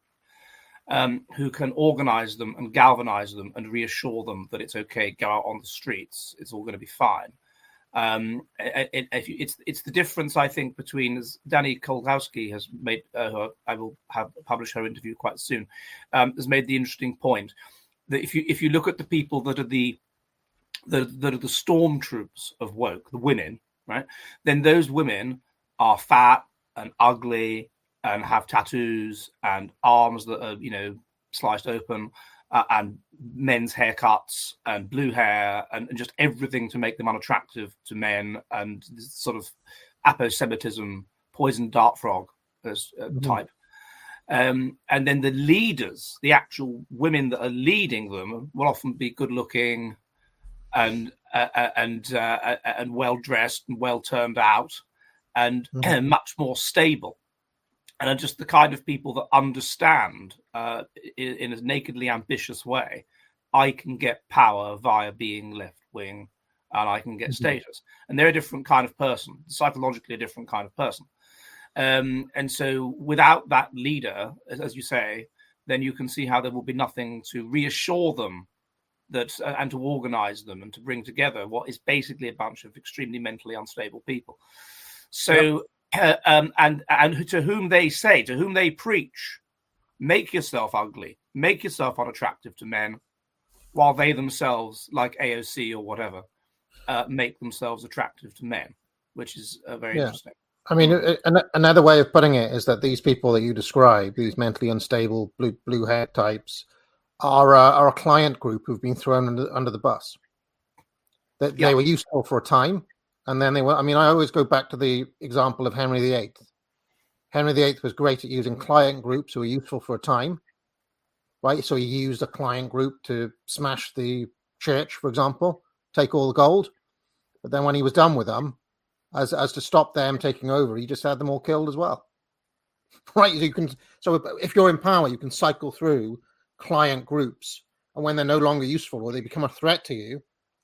um who can organize them and galvanize them and reassure them that it's okay, go out on the streets, it's all going to be fine. Um it, it, it's it's the difference, I think, between, as Danny Kolkowski has made, uh, her, I will have publish her interview quite soon, um has made the interesting point that if you if you look at the people that are the, the that are the stormtroops of woke, the women, right, then those women are fat and ugly and have tattoos and arms that are, you know, sliced open, uh, and men's haircuts and blue hair and, and just everything to make them unattractive to men, and this sort of aposemitism, poison dart frog as uh, mm-hmm. type. Um, and then the leaders, the actual women that are leading them, will often be good-looking and uh, and uh, and well-dressed and well turned out, and mm-hmm. much more stable, and are just the kind of people that understand, uh, in, in a nakedly ambitious way, I can get power via being left-wing, and I can get mm-hmm. status. And they're a different kind of person, psychologically a different kind of person. Um, and so without that leader, as, as you say, then you can see how there will be nothing to reassure them that uh, and to organize them and to bring together what is basically a bunch of extremely mentally unstable people. So, yep. uh, um, and and to whom they say, to whom they preach, make yourself ugly, make yourself unattractive to men, while they themselves, like A O C or whatever, uh, make themselves attractive to men, which is uh, very yeah. interesting. I mean, another way of putting it is that these people that you describe, these mentally unstable blue blue hair types, are uh, are a client group who've been thrown under, under the bus. That they, yeah. they were useful for a time, and then they were. I mean, I always go back to the example of Henry the Eighth. Henry the Eighth was great at using client groups who were useful for a time, right? So he used a client group to smash the church, for example, take all the gold. But then when he was done with them, As as to stop them taking over, he just had them all killed as well, right? You can so if you're in power, you can cycle through client groups, and when they're no longer useful or they become a threat to you,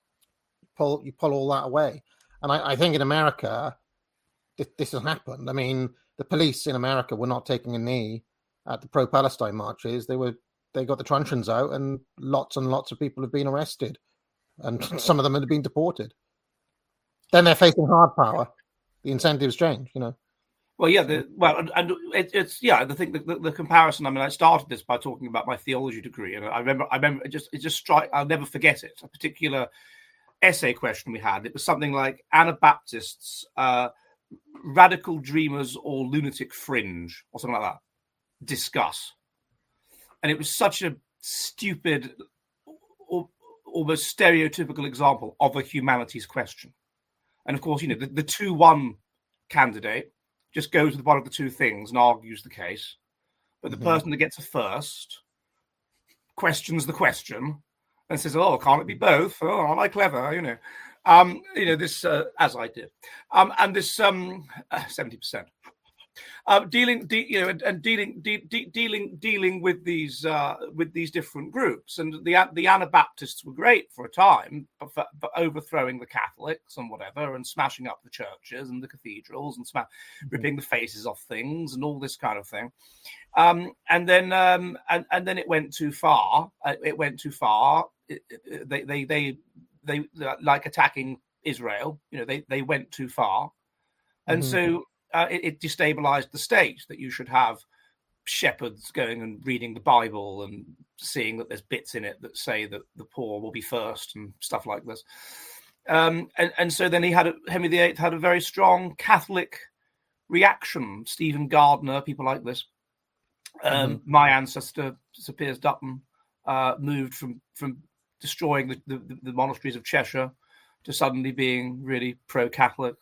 pull you pull all that away. And I, I think in America, this, this has happened. I mean, the police in America were not taking a knee at the pro-Palestine marches. They were they got the truncheons out, and lots and lots of people have been arrested, and some of them have been deported. Then they're facing hard power. The incentives change, you know. Well, yeah, the, well, and, and it, it's yeah. The thing, the, the comparison. I mean, I started this by talking about my theology degree, and I remember, I remember, it just, it just strike. I'll never forget it. A particular essay question we had. It was something like Anabaptists, uh, radical dreamers, or lunatic fringe, or something like that. Discuss, and it was such a stupid, or, almost stereotypical example of a humanities question. And of course, you know, the, the two one candidate just goes with one of the two things and argues the case. But the mm-hmm. person that gets a first questions the question and says, oh, can't it be both? Oh, aren't I clever? You know, um, you know, this, uh, as I did. Um, and this um, uh, seventy percent. Uh, dealing, de- you know, and, and dealing, de- de- dealing, dealing with these uh, with these different groups, and the the Anabaptists were great for a time, for, for overthrowing the Catholics and whatever, and smashing up the churches and the cathedrals and sma- mm-hmm. ripping the faces off things and all this kind of thing. Um, and then, um, and and then it went too far. It went too far. It, it, they, they, they, they, like attacking Israel. You know, they they went too far, and mm-hmm. so. Uh, it, it destabilized the state that you should have shepherds going and reading the Bible and seeing that there's bits in it that say that the poor will be first and stuff like this. Um, and, and so then he had a, Henry the Eighth had a very strong Catholic reaction. Stephen Gardiner, people like this. Um, mm-hmm. My ancestor, Sir Piers Dutton, uh, moved from from destroying the, the, the monasteries of Cheshire to suddenly being really pro-Catholic.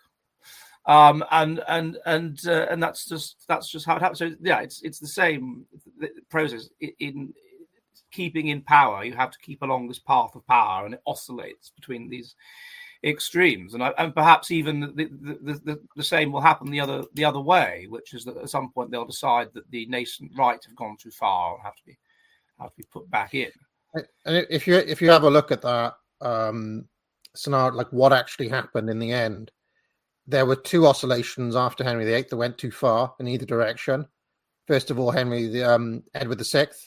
Um, and and and uh, and that's just that's just how it happens. So yeah, it's it's the same process. In, in keeping in power, you have to keep along this path of power, and it oscillates between these extremes. And I, and perhaps even the the, the the same will happen the other the other way, which is that at some point they'll decide that the nascent right have gone too far and have to be have to be put back in. And if you if you have a look at that um, scenario, like what actually happened in the end. There were two oscillations after Henry the Eighth that went too far in either direction. First of all, Henry the um, Edward the Sixth,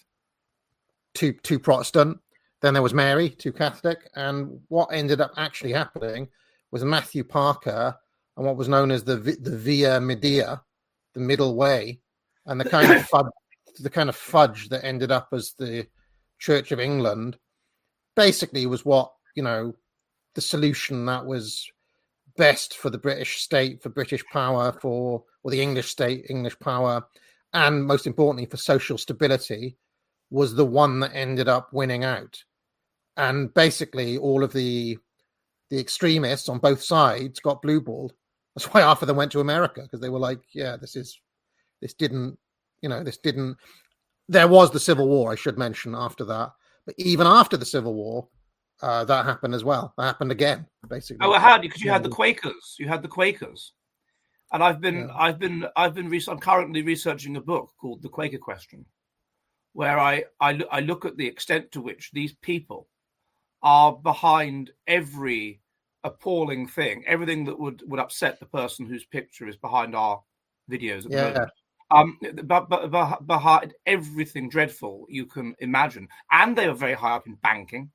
too too Protestant. Then there was Mary, too Catholic. And what ended up actually happening was Matthew Parker and what was known as the the Via Media, the middle way, and the kind of fudge, the kind of fudge that ended up as the Church of England, basically was what you know the solution that was best for the British state, for British power, for or the English state, English power, and most importantly for social stability, was the one that ended up winning out. And basically all of the the extremists on both sides got blue-balled. That's why half of them went to America, because they were like, yeah, this is this didn't, you know, this didn't there was the Civil War, I should mention, after that. But even after the Civil War, Uh, that happened as well. That happened again, basically. Oh, well, how? Because you had the Quakers. You had the Quakers, and I've been, yeah. I've been, I've been. I'm currently researching a book called "The Quaker Question," where I, I, I look at the extent to which these people are behind every appalling thing, everything that would, would upset the person whose picture is behind our videos at the yeah. moment. Um, but, but, but behind everything dreadful you can imagine, and they are very high up in banking.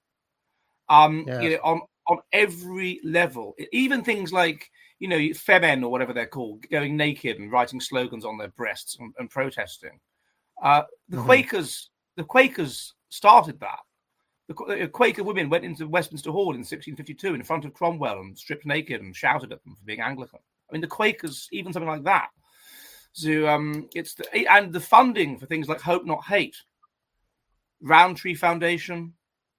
Um, yeah. you know, on, on every level, even things like, you know, Femen or whatever they're called, going naked and writing slogans on their breasts and, and protesting. Uh, the mm-hmm. Quakers, the Quakers started that. The Quaker women went into Westminster Hall in sixteen fifty-two in front of Cromwell and stripped naked and shouted at them for being Anglican. I mean, the Quakers, even something like that. So um, it's the, and the funding for things like Hope Not Hate, Roundtree Foundation.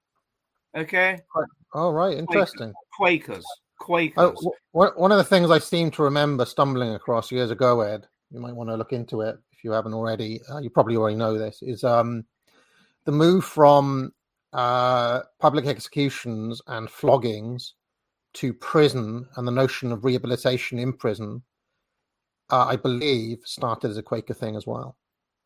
Okay. Oh, right. Interesting. Quakers. Quakers. Oh, one of the things I seem to remember stumbling across years ago, Ed, you might want to look into it if you haven't already. Uh, you probably already know this, is um, the move from uh, public executions and floggings to prison and the notion of rehabilitation in prison, uh, I believe, started as a Quaker thing as well.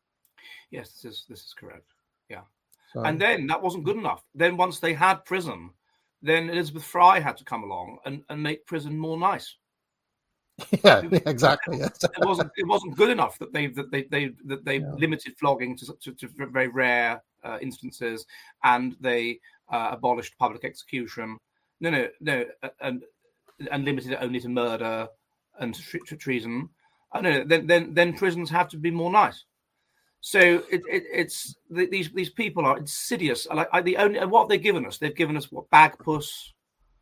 Yes, this is, this is correct. Yeah. So. And then that wasn't good enough. Then once they had prison, then Elizabeth Fry had to come along and, and make prison more nice. Yeah, exactly. Yes. it wasn't it wasn't good enough that they that they they that they yeah. limited flogging to, to, to very rare uh, instances, and they uh, abolished public execution. No, no, no, and and limited it only to murder and tre- to treason. I know. Then then then prisons have to be more nice. So it, it, it's these these people are insidious. Like I, the only what they've given us, they've given us what bag puss,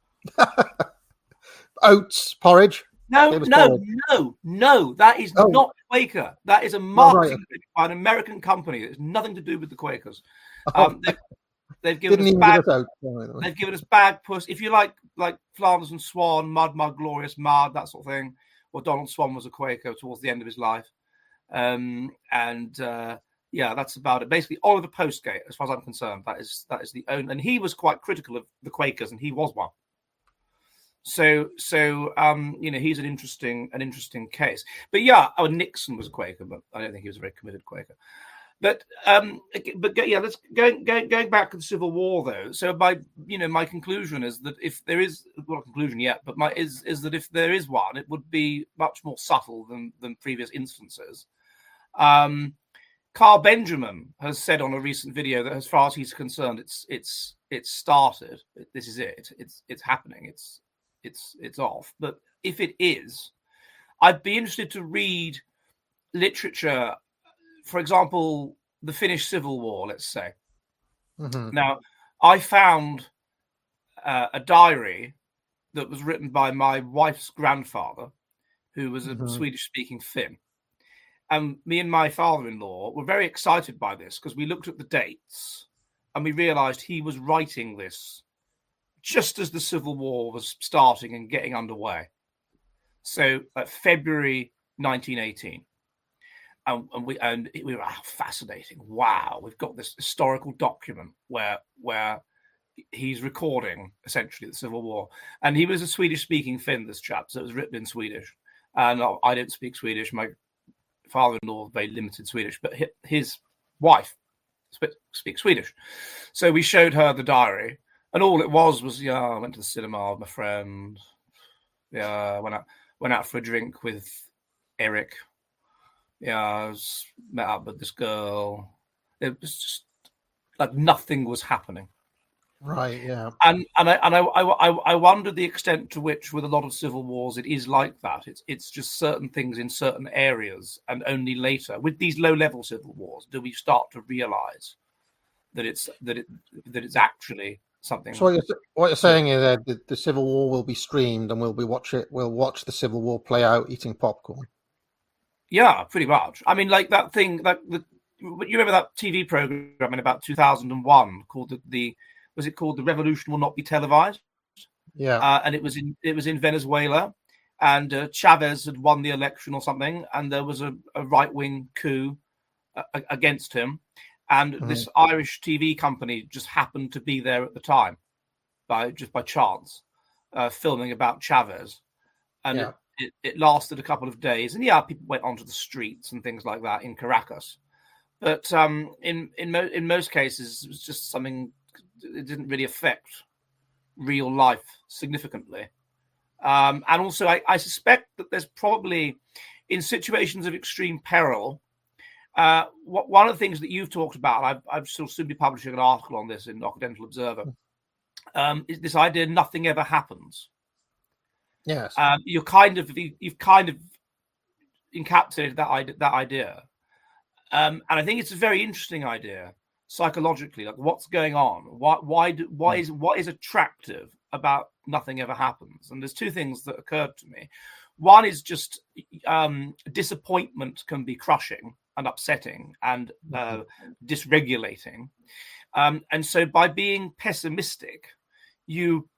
oats porridge. No, no, porridge. no, no. That is oh. not Quaker. That is a marketing oh, right. by an American company. It's nothing to do with the Quakers. Oh. Um, they've, they've given Didn't us bag. Give us oats, they've given us bag puss. If you like, like Flanders and Swan, Mud, Mud, Glorious Mud, that sort of thing. Well, Donald Swan was a Quaker towards the end of his life. Um, and uh, yeah, that's about it. Basically, Oliver Postgate, as far as I'm concerned, that is that is the only. And he was quite critical of the Quakers, and he was one. So, so um, you know, he's an interesting, an interesting case. But yeah, oh, Nixon was a Quaker, but I don't think he was a very committed Quaker. But um, but yeah, let's going going going back to the Civil War though. So my you know my conclusion is that if there is well, not a conclusion yet, but my is is that if there is one, it would be much more subtle than than previous instances. Um, Carl Benjamin has said on a recent video that, as far as he's concerned, it's it's it's started. This is it. It's it's happening. It's it's it's off. But if it is, I'd be interested to read literature. For example, the Finnish Civil War, let's say. Mm-hmm. Now, I found uh, a diary that was written by my wife's grandfather, who was a mm-hmm. Swedish-speaking Finn. And me and my father-in-law were very excited by this because we looked at the dates and we realized he was writing this just as the Civil War was starting and getting underway. So, uh, February nineteen eighteen. And, and we and we were oh, fascinating. Wow, we've got this historical document where where he's recording essentially the Civil War, and he was a Swedish-speaking Finn. This chap, so it was written in Swedish, and I don't speak Swedish. My father-in-law very limited Swedish, but his wife speaks Swedish. So we showed her the diary, and all it was was yeah, I went to the cinema with my friend. Yeah, went out went out for a drink with Eric. Yeah, I was met up with this girl. It was just like nothing was happening. Right. Yeah. And and I and I I I wonder the extent to which, with a lot of civil wars, it is like that. It's it's just certain things in certain areas, and only later, with these low level civil wars, do we start to realise that it's that it that it's actually something. So what you're, what you're saying is that the, the Civil War will be streamed, and we'll be watch it. We'll watch the Civil War play out, eating popcorn. Yeah, pretty much. I mean, like that thing, like the, you remember that T V program in about two thousand one called the, the was it called The Revolution Will Not Be Televised? Yeah. Uh, and it was in it was in Venezuela, and uh, Chavez had won the election or something, and there was a, a right wing coup uh, against him, and mm-hmm. this Irish T V company just happened to be there at the time, by just by chance, uh, filming about Chavez, and. Yeah. It, It, it lasted a couple of days, and yeah, people went onto the streets and things like that in Caracas. But um, in in mo- in most cases, it was just something. It didn't really affect real life significantly. Um, and also, I, I suspect that there's probably, in situations of extreme peril, uh, what, one of the things that you've talked about, I've, I've sort of soon be publishing an article on this in Occidental Observer, um, is this idea nothing ever happens. Yes, um, you're kind of you've kind of encapsulated that idea. That idea, um, and I think it's a very interesting idea psychologically. Like, what's going on? Why? Why? Do, why is what is attractive about nothing ever happens? And there's two things that occurred to me. One is just um, disappointment can be crushing and upsetting and uh, dysregulating, um, and so by being pessimistic, you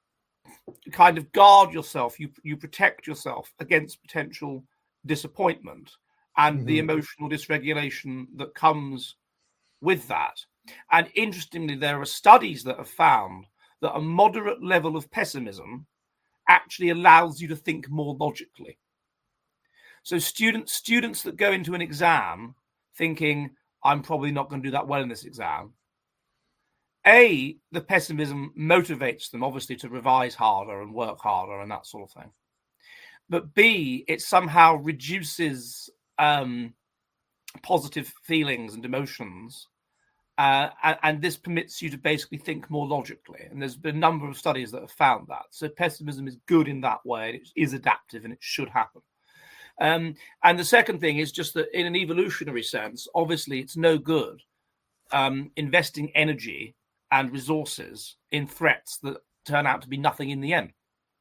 kind of guard yourself, you you protect yourself against potential disappointment and mm-hmm. the emotional dysregulation that comes with that. And interestingly, there are studies that have found that a moderate level of pessimism actually allows you to think more logically. So students students that go into an exam thinking, I'm probably not going to do that well in this exam, A, the pessimism motivates them, obviously, to revise harder and work harder and that sort of thing. But B, it somehow reduces um, positive feelings and emotions. Uh, and, and this permits you to basically think more logically. And there's been a number of studies that have found that. So pessimism is good in that way. It is adaptive and it should happen. Um, and the second thing is just that in an evolutionary sense, obviously, it's no good um, investing energy and resources in threats that turn out to be nothing in the end.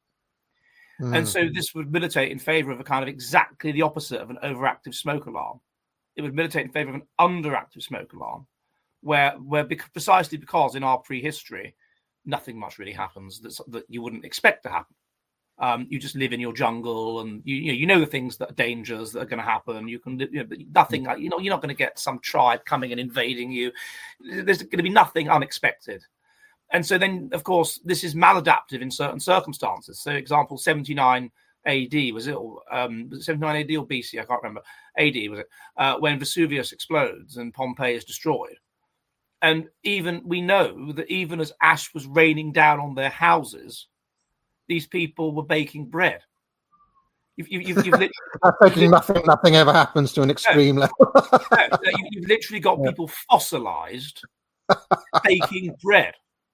Mm. And so this would militate in favor of a kind of exactly the opposite of an overactive smoke alarm. It would militate in favor of an underactive smoke alarm, where, where bec- precisely because in our prehistory, nothing much really happens that's, that you wouldn't expect to happen. Um, you just live in your jungle, and you, you know you know the things that are dangers that are going to happen. You can, you know, nothing. You know, you're not going to get some tribe coming and invading you. There's going to be nothing unexpected, and so then, of course, this is maladaptive in certain circumstances. So, example, seventy-nine A D, was it, um, was it seventy-nine A D or B C? I can't remember. A D, was it? Uh, when Vesuvius explodes and Pompeii is destroyed. And even we know that even as ash was raining down on their houses, these people were baking bread. You've, you've, you've, you've literally, I'm thinking nothing, nothing ever happens to an extreme no, level. no, no, you, you've literally got yeah. people fossilized baking bread.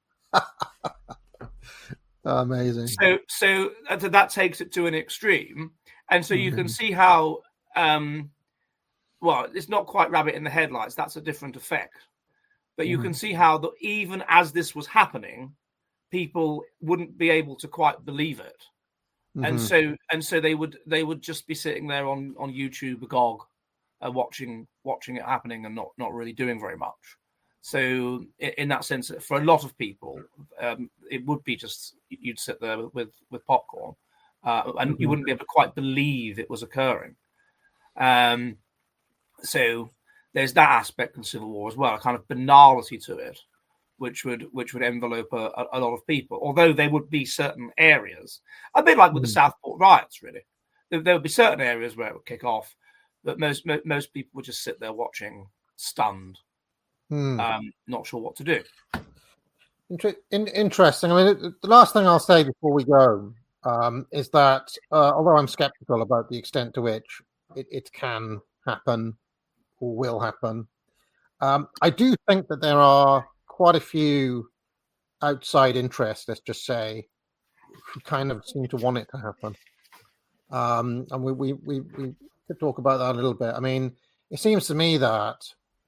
Amazing. So, so that takes it to an extreme, and so you mm-hmm. can see how, um, well, it's not quite rabbit in the headlights. That's a different effect, but you mm-hmm. can see how that even as this was happening, people wouldn't be able to quite believe it. And mm-hmm. so, and so they would they would just be sitting there on, on YouTube agog, uh, watching watching it happening and not, not really doing very much. So, in, in that sense, for a lot of people, um, it would be just you'd sit there with with popcorn, uh, and mm-hmm. you wouldn't be able to quite believe it was occurring. Um, so there's that aspect in civil war as well, a kind of banality to it, which would which would envelope a, a lot of people, although there would be certain areas, a bit like with mm. the Southport riots, really. There, there would be certain areas where it would kick off, but most mo- most people would just sit there watching, stunned, mm. um, not sure what to do. Inter- in- interesting. I mean, the last thing I'll say before we go um, is that uh, although I'm skeptical about the extent to which it, it can happen or will happen, um, I do think that there are quite a few outside interests, let's just say, who kind of seem to want it to happen. Um, and we, we, we, we could talk about that a little bit. I mean, it seems to me that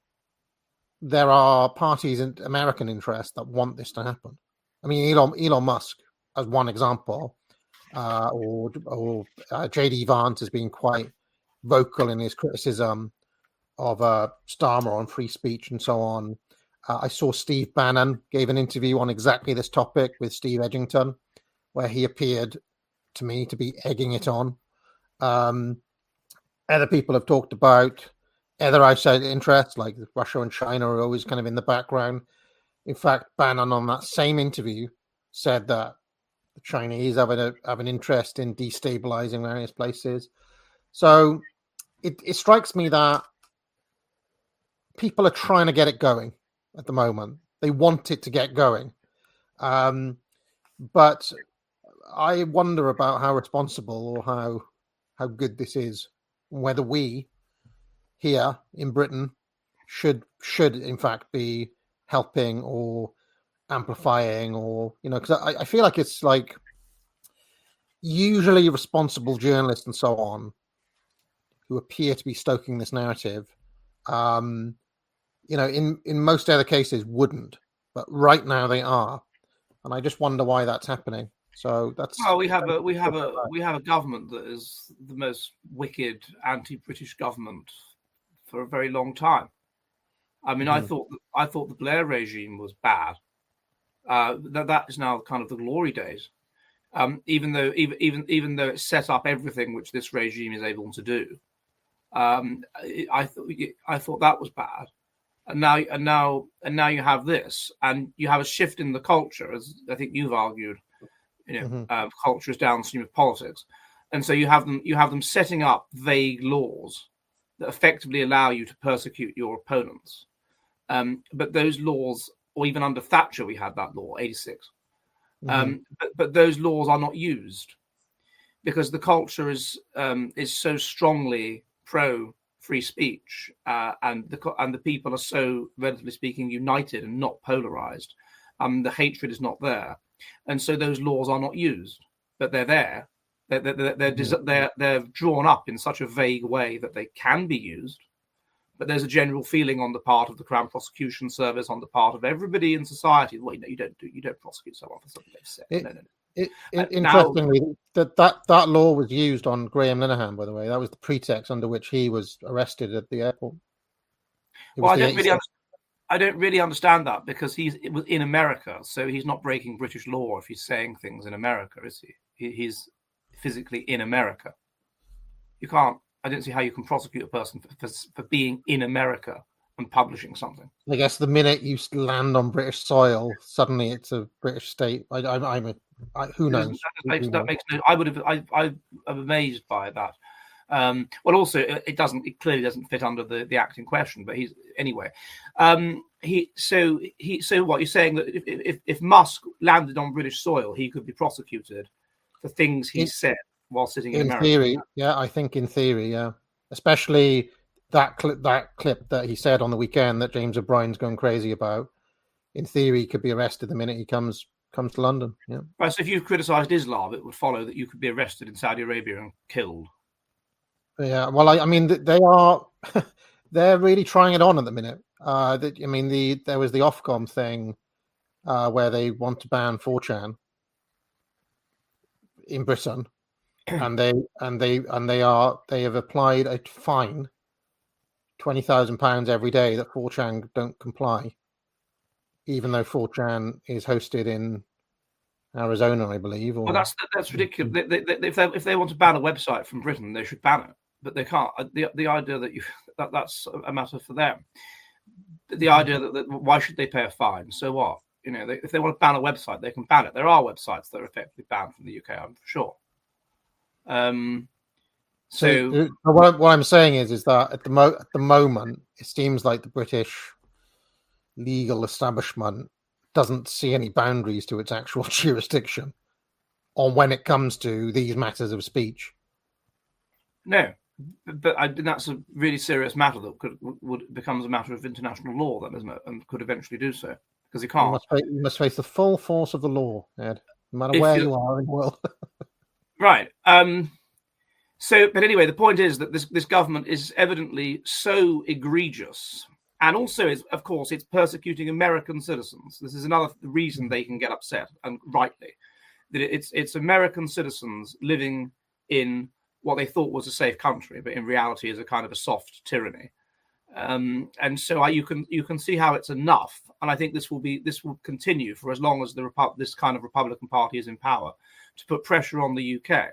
there are parties in American interests that want this to happen. I mean, Elon, Elon Musk, as one example, uh, or, or uh, J D Vance has been quite vocal in his criticism of uh, Starmer on free speech and so on. Uh, I saw Steve Bannon gave an interview on exactly this topic with Steve Edgington, where he appeared to me to be egging it on. Um, other people have talked about other outside interests, like Russia and China are always kind of in the background. In fact, Bannon on that same interview said that the Chinese have, a, have an interest in destabilizing various places. So it, it strikes me that people are trying to get it going. At the moment, they want it to get going, um, but I wonder about how responsible or how how good this is. Whether we here in Britain should should in fact be helping or amplifying, or you know, because I, I feel like it's like usually responsible journalists and so on who appear to be stoking this narrative. Um, You know, in, in most other cases wouldn't, but right now they are, and I just wonder why that's happening. So that's well, we have a we have a we have a government that is the most wicked anti-British government for a very long time. I mean, mm-hmm. I thought I thought the Blair regime was bad. Uh, that that is now kind of the glory days. Um, even though even even even though it set up everything which this regime is able to do, um, I thought I thought that was bad. And now, and now, and now you have this, and you have a shift in the culture, as I think you've argued. You know, mm-hmm. uh, culture is downstream of politics, and so you have them. You have them setting up vague laws that effectively allow you to persecute your opponents. Um, but those laws, or even under Thatcher, we had that law, eighty-six. Mm-hmm. Um, but, but those laws are not used because the culture is um, is so strongly pro free speech, uh, and the and the people are so, relatively speaking, united and not polarized. Um, the hatred is not there, and so those laws are not used, but they're there. They're they're they're, they're, they're, they're drawn up in such a vague way that they can be used. But there's a general feeling on the part of the Crown Prosecution Service, on the part of everybody in society, well, you know, you don't do you don't prosecute someone for something they've said. It, no, no, no. It, it, interestingly, now, that, that that law was used on Graham Linehan, by the way. That was the pretext under which he was arrested at the airport. Well, I don't really, understand, I don't really understand that because he's it was in America, so he's not breaking British law if he's saying things in America, is he? he he's physically in America. You can't. I don't see how you can prosecute a person for, for, for being in America and publishing something. I guess the minute you land on British soil, suddenly it's a British state. I, I, I'm a, I, who knows? That makes, who that knows? makes no. I would have. I, I'm amazed by that. Um, well, also, it doesn't. It clearly doesn't fit under the, the act in question. But he's anyway. Um, he so he so what you're saying that if, if if Musk landed on British soil, he could be prosecuted for things he in, said while sitting in, in America. Theory, yeah, I think in theory, yeah, especially that clip that clip that he said on the weekend that James O'Brien's going crazy about. In theory, he could be arrested the minute he comes comes to London. Yeah. Right. So if you criticised Islam, it would follow that you could be arrested in Saudi Arabia and killed. Yeah, well, I, I mean, they are they're really trying it on at the minute. Uh, the, I mean, the there was the Ofcom thing uh, where they want to ban four chan in Britain, and they and they and they are they have applied a fine twenty thousand pounds every day that four chan don't comply, even though four chan is hosted in Arizona, I believe. Or... Well, that's that's ridiculous. They, they, they, if they if they want to ban a website from Britain, they should ban it. But they can't. The the idea that you that that's a matter for them. The idea that, that why should they pay a fine? So what? You know, they, if they want to ban a website, they can ban it. There are websites that are effectively banned from the U K, I'm sure. Um. So, so what, what I'm saying is, is that at the mo at the moment, it seems like the British legal establishment doesn't see any boundaries to its actual jurisdiction on when it comes to these matters of speech. No. But I think that's a really serious matter that could would becomes a matter of international law, then, isn't it? And could eventually do so because you can't. You must, face, you must face the full force of the law, Ed, no matter if where you are in the world. Right. Um, so, but anyway, the point is that this this government is evidently so egregious, and also is, of course, it's persecuting American citizens. This is another reason they can get upset, and rightly, that it's it's American citizens living in what they thought was a safe country, but in reality is a kind of a soft tyranny. Um, and so I, you can you can see how it's enough. And I think this will be this will continue for as long as the Repu- this kind of Republican Party is in power to put pressure on the U K.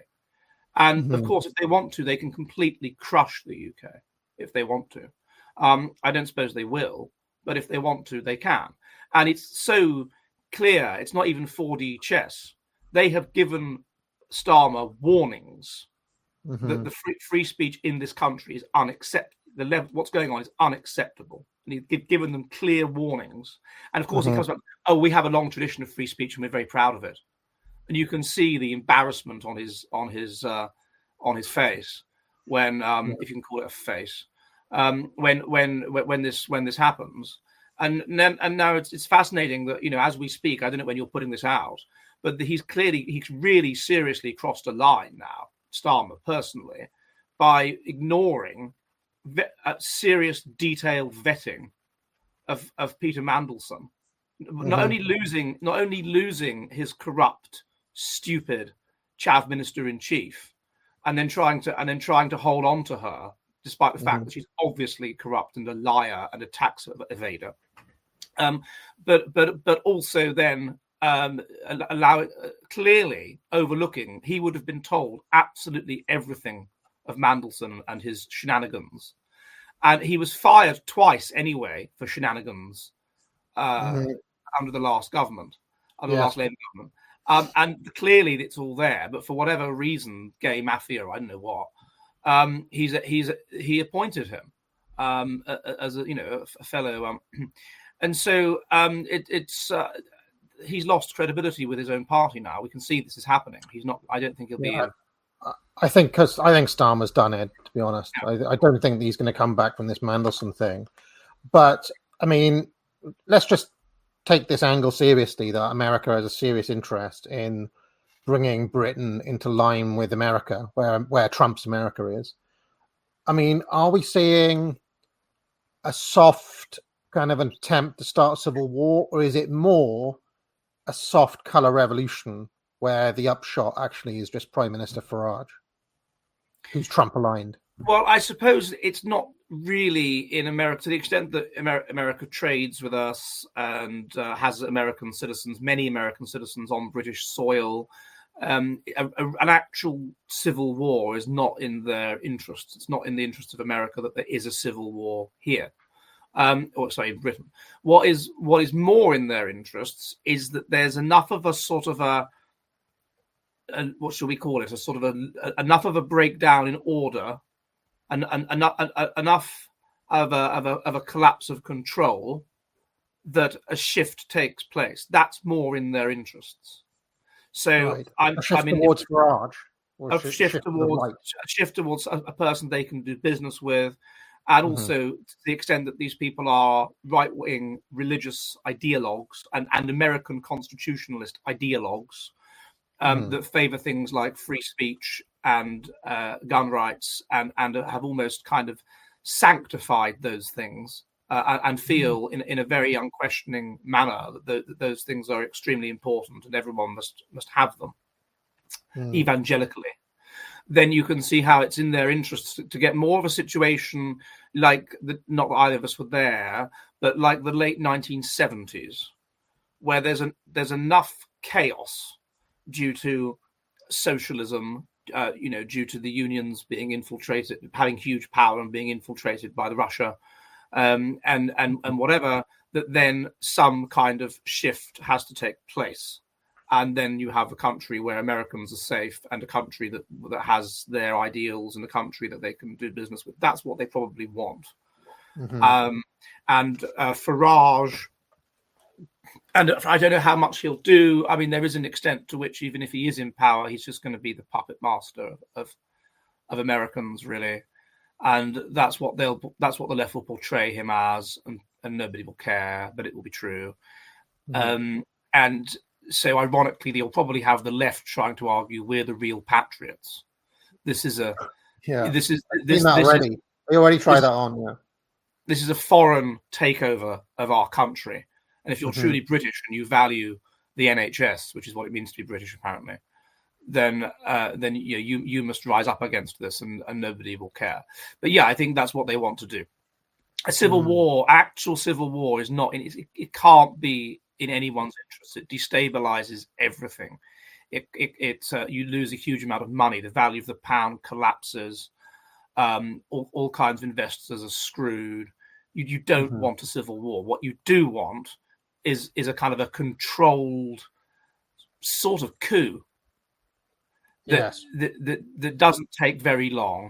And mm-hmm. of course, if they want to, they can completely crush the U K if they want to. Um, I don't suppose they will, but if they want to, they can. And it's so clear. It's not even four D chess. They have given Starmer warnings. Mm-hmm. That the free, free speech in this country is unacceptable. The level, what's going on is unacceptable. And he's given them clear warnings. And of course, mm-hmm. he comes back, oh, we have a long tradition of free speech and we're very proud of it. And you can see the embarrassment on his on his uh, on his face when, um, yeah. if you can call it a face, um, when when when this when this happens. And then and now it's it's fascinating that, you know, as we speak, I don't know when you're putting this out, but he's clearly he's really seriously crossed a line now. Starmer personally, by ignoring ve- uh, serious detailed vetting of, of Peter Mandelson, mm-hmm. not only losing not only losing his corrupt, stupid chav minister in chief, and then trying to and then trying to hold on to her despite the mm-hmm. fact that she's obviously corrupt and a liar and a tax evader, um, but but but also then. Um, allow it, uh, clearly overlooking, he would have been told absolutely everything of Mandelson and his shenanigans, and he was fired twice anyway for shenanigans uh, mm-hmm. under the last government, under yeah. the last Labour government. Um, and clearly it's all there, but for whatever reason, gay mafia, I don't know what, um, he's a, he's a, he appointed him um, as a you know a fellow, um, and so um, it, it's. Uh, He's lost credibility with his own party now. We can see this is happening. He's not. I don't think he'll be. Yeah, a... I think because I think Starmer's done it. To be honest, yeah. I, I don't think he's going to come back from this Mandelson thing. But I mean, let's just take this angle seriously. That America has a serious interest in bringing Britain into line with America, where where Trump's America is. I mean, are we seeing a soft kind of an attempt to start a civil war, or is it more a soft colour revolution where the upshot actually is just Prime Minister Farage, who's Trump aligned? Well, I suppose it's not really in America to the extent that Amer- America trades with us and uh, has American citizens, many American citizens on British soil. Um, a, a, an actual civil war is not in their interest. It's not in the interest of America that there is a civil war here. Um, or sorry, in Britain. What is what is more in their interests is that there's enough of a sort of a, a what shall we call it? A sort of a, a enough of a breakdown in order, and, and, and, and enough of a, of a of a collapse of control that a shift takes place. That's more in their interests. So right. I'm, a shift I mean, towards Farage, or a shift, shift towards right. a shift towards a, a person they can do business with. And also, mm-hmm. to the extent that these people are right-wing religious ideologues and, and American constitutionalist ideologues um, mm-hmm. that favour things like free speech and uh, gun rights and, and have almost kind of sanctified those things uh, and, and feel mm-hmm. in, in a very unquestioning manner that, the, that those things are extremely important and everyone must, must have them mm-hmm. evangelically. Then you can see how it's in their interests to get more of a situation like, the, not that either of us were there, but like the late nineteen seventies, where there's an, there's enough chaos due to socialism, uh, you know, due to the unions being infiltrated, having huge power and being infiltrated by the Russia um, and, and, and whatever, that then some kind of shift has to take place. And then you have a country where Americans are safe and a country that that has their ideals and a country that they can do business with. That's what they probably want. Mm-hmm. Um, and uh, Farage, and I don't know how much he'll do. I mean, there is an extent to which even if he is in power, he's just going to be the puppet master of of Americans, really. And that's what they'll that's what the left will portray him as, and, and nobody will care, but it will be true. Mm-hmm. Um, and So ironically, they'll probably have the left trying to argue we're the real patriots. This is a yeah. This is this, that this already. Is, they already tried this, that on. Yeah. This is a foreign takeover of our country, and if you're mm-hmm. truly British and you value the N H S, which is what it means to be British, apparently, then uh, then you, know, you you must rise up against this, and, and nobody will care. But yeah, I think that's what they want to do. A civil mm. war, actual civil war, is not. It, it can't be in anyone's interest. It destabilizes everything. It it, it uh, you lose a huge amount of money. The value of the pound collapses. Um, all, all kinds of investors are screwed. You you don't mm-hmm. want a civil war. What you do want is is a kind of a controlled sort of coup that yes. that, that that doesn't take very long.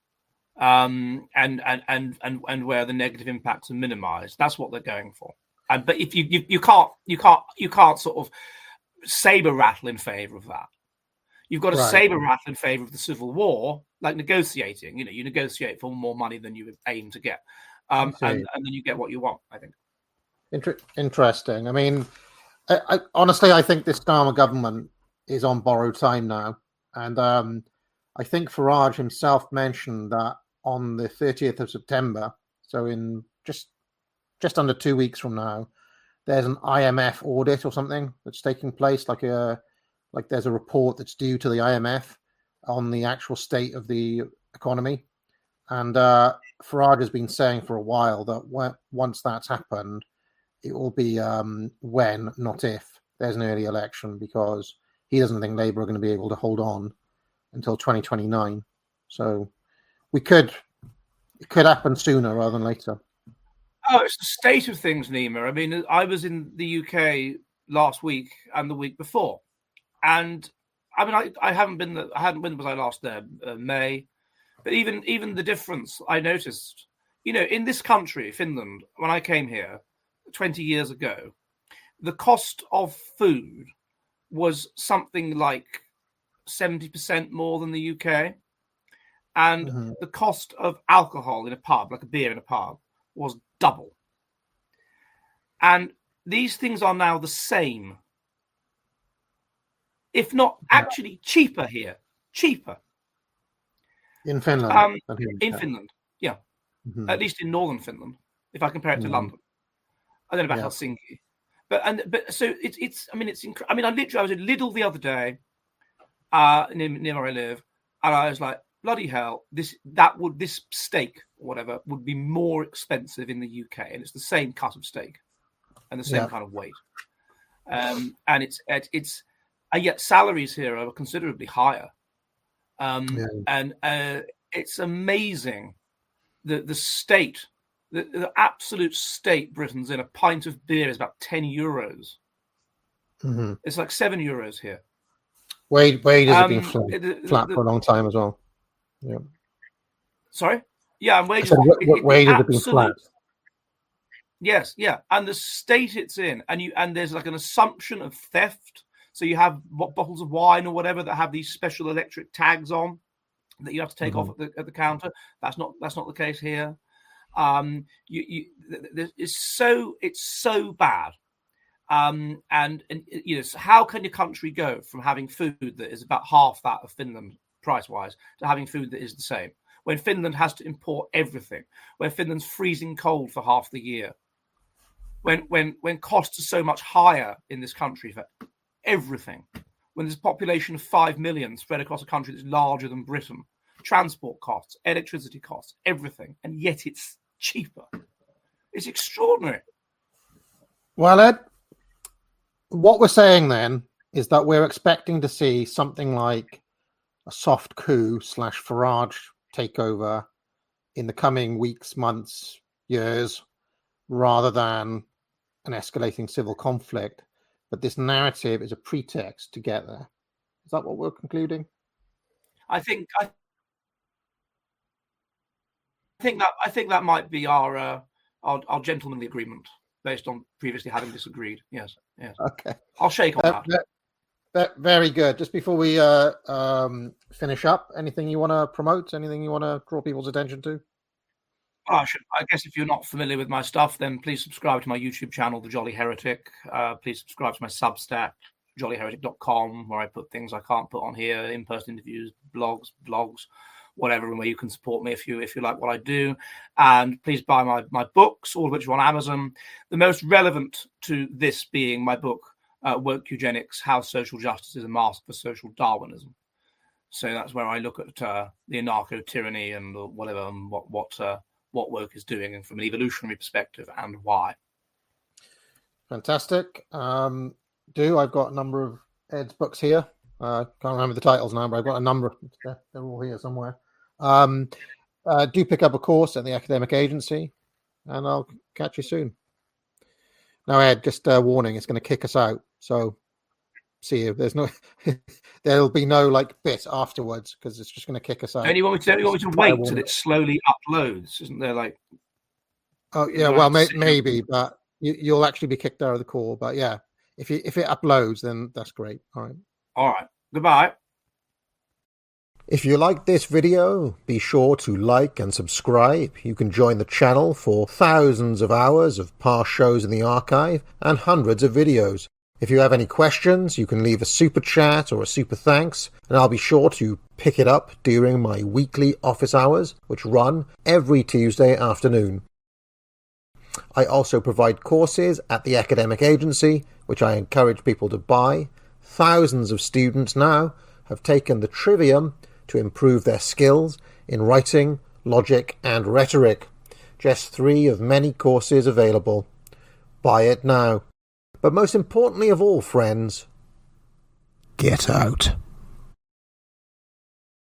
Um, and, and and and and where the negative impacts are minimized. That's what they're going for. And but if you, you you can't you can't you can't sort of saber rattle in favor of that. You've got to right. saber rattle in favor of the civil war, like negotiating. You know, you negotiate for more money than you aim to get, um, and, and then you get what you want. I think. Inter- interesting. I mean, I, I, honestly, I think this Starmer government is on borrowed time now, and um, I think Farage himself mentioned that on the thirtieth of September, so in just just under two weeks from now, there's an I M F audit or something that's taking place, like a like there's a report that's due to the I M F on the actual state of the economy. And uh, Farage has been saying for a while that when, once that's happened, it will be um, when, not if, there's an early election, because he doesn't think Labour are going to be able to hold on until twenty twenty-nine. So we could, it could happen sooner rather than later. Oh, it's the state of things, Nima. I mean, I was in the U K last week and the week before, and I mean, I, I haven't been. The, I hadn't been. Was I last there? Uh, May, but even even the difference I noticed. You know, in this country, Finland, when I came here twenty years ago, the cost of food was something like seventy percent more than the U K, and mm-hmm. the cost of alcohol in a pub, like a beer in a pub, was double. And these things are now the same, if not actually cheaper here. Cheaper. In Finland. Um, in Finland, yeah. Mm-hmm. At least in northern Finland, if I compare it to mm-hmm. London. I don't know about yeah. Helsinki. But and but so it's it's I mean it's inc- I mean I literally I was in Lidl the other day, uh near, near where I live, and I was like, bloody hell, this that would this steak or whatever would be more expensive in the U K, and it's the same cut of steak and the same yeah. kind of weight. Um, and it's it, it's and yet salaries here are considerably higher. Um, yeah. and uh, it's amazing the the state the, the absolute state Britain's in, a pint of beer is about ten euros. Mm-hmm. It's like seven euros here. Wade, Wade has Um, been flat, the- the- flat the- for a long time as well. Yeah. Sorry? Yeah, and I wages. said, it- Wa- it- Wade the has been flat. absolute- Yes, yeah, and the state it's in, and you and there's like an assumption of theft. So you have what bottles of wine or whatever that have these special electric tags on that you have to take Mhm. off at the, at the counter. That's not that's not the case here. Um, you, you th- th- it's so it's so bad. Um, and and you know, so how can your country go from having food that is about half that of Finland price wise to having food that is the same when Finland has to import everything, when Finland's freezing cold for half the year, when when when costs are so much higher in this country for everything, when there's a population of five million spread across a country that's larger than Britain, transport costs, electricity costs, everything, and yet it's cheaper. It's extraordinary. Well, Ed, what we're saying then is that we're expecting to see something like a soft coup slash Farage takeover in the coming weeks, months, years, rather than an escalating civil conflict. But this narrative is a pretext to get there. Is that what we're concluding? I think I think that I think that might be our uh, our, our gentlemanly agreement based on previously having disagreed. Yes, yes. Okay. I'll shake on Uh, that. ve- ve- very good. Just before we uh, um, finish up, anything you want to promote? Anything you want to draw people's attention to? Well, I, should, I guess if you're not familiar with my stuff, then please subscribe to my YouTube channel, The Jolly Heretic. Uh, please subscribe to my Substack, jolly heretic dot com, where I put things I can't put on here, in-person interviews, blogs, vlogs, whatever, and where you can support me if you if you like what I do. And please buy my, my books, all of which are on Amazon. The most relevant to this being my book, uh, Woke Eugenics, How Social Justice is a Mask for Social Darwinism. So that's where I look at uh, the anarcho-tyranny and whatever, and what, what uh, what woke is doing and from an evolutionary perspective and why. Fantastic. Um, do I've got a number of Ed's books here. Uh, can't remember the titles now, but I've got a number. They're, they're all here somewhere. Um, uh, do pick up a course at the academic agency, and I'll catch you soon. Now, Ed, just a warning: it's going to kick us out. So, see you. There's no, there'll be no like bit afterwards because it's just going to kick us out. And you want me to, you want me to wait till it slowly uploads? Isn't there like? Oh yeah, well may, maybe, but you, you'll actually be kicked out of the call. But yeah, if you, if it uploads, then that's great. All right. All right. Goodbye. If you like this video, be sure to like and subscribe. You can join the channel for thousands of hours of past shows in the archive and hundreds of videos. If you have any questions, you can leave a super chat or a super thanks, and I'll be sure to pick it up during my weekly office hours, which run every Tuesday afternoon. I also provide courses at the academic agency, which I encourage people to buy. Thousands of students now have taken the Trivium to improve their skills in writing, logic, and rhetoric. Just three of many courses available. Buy it now. But most importantly of all, friends, get out.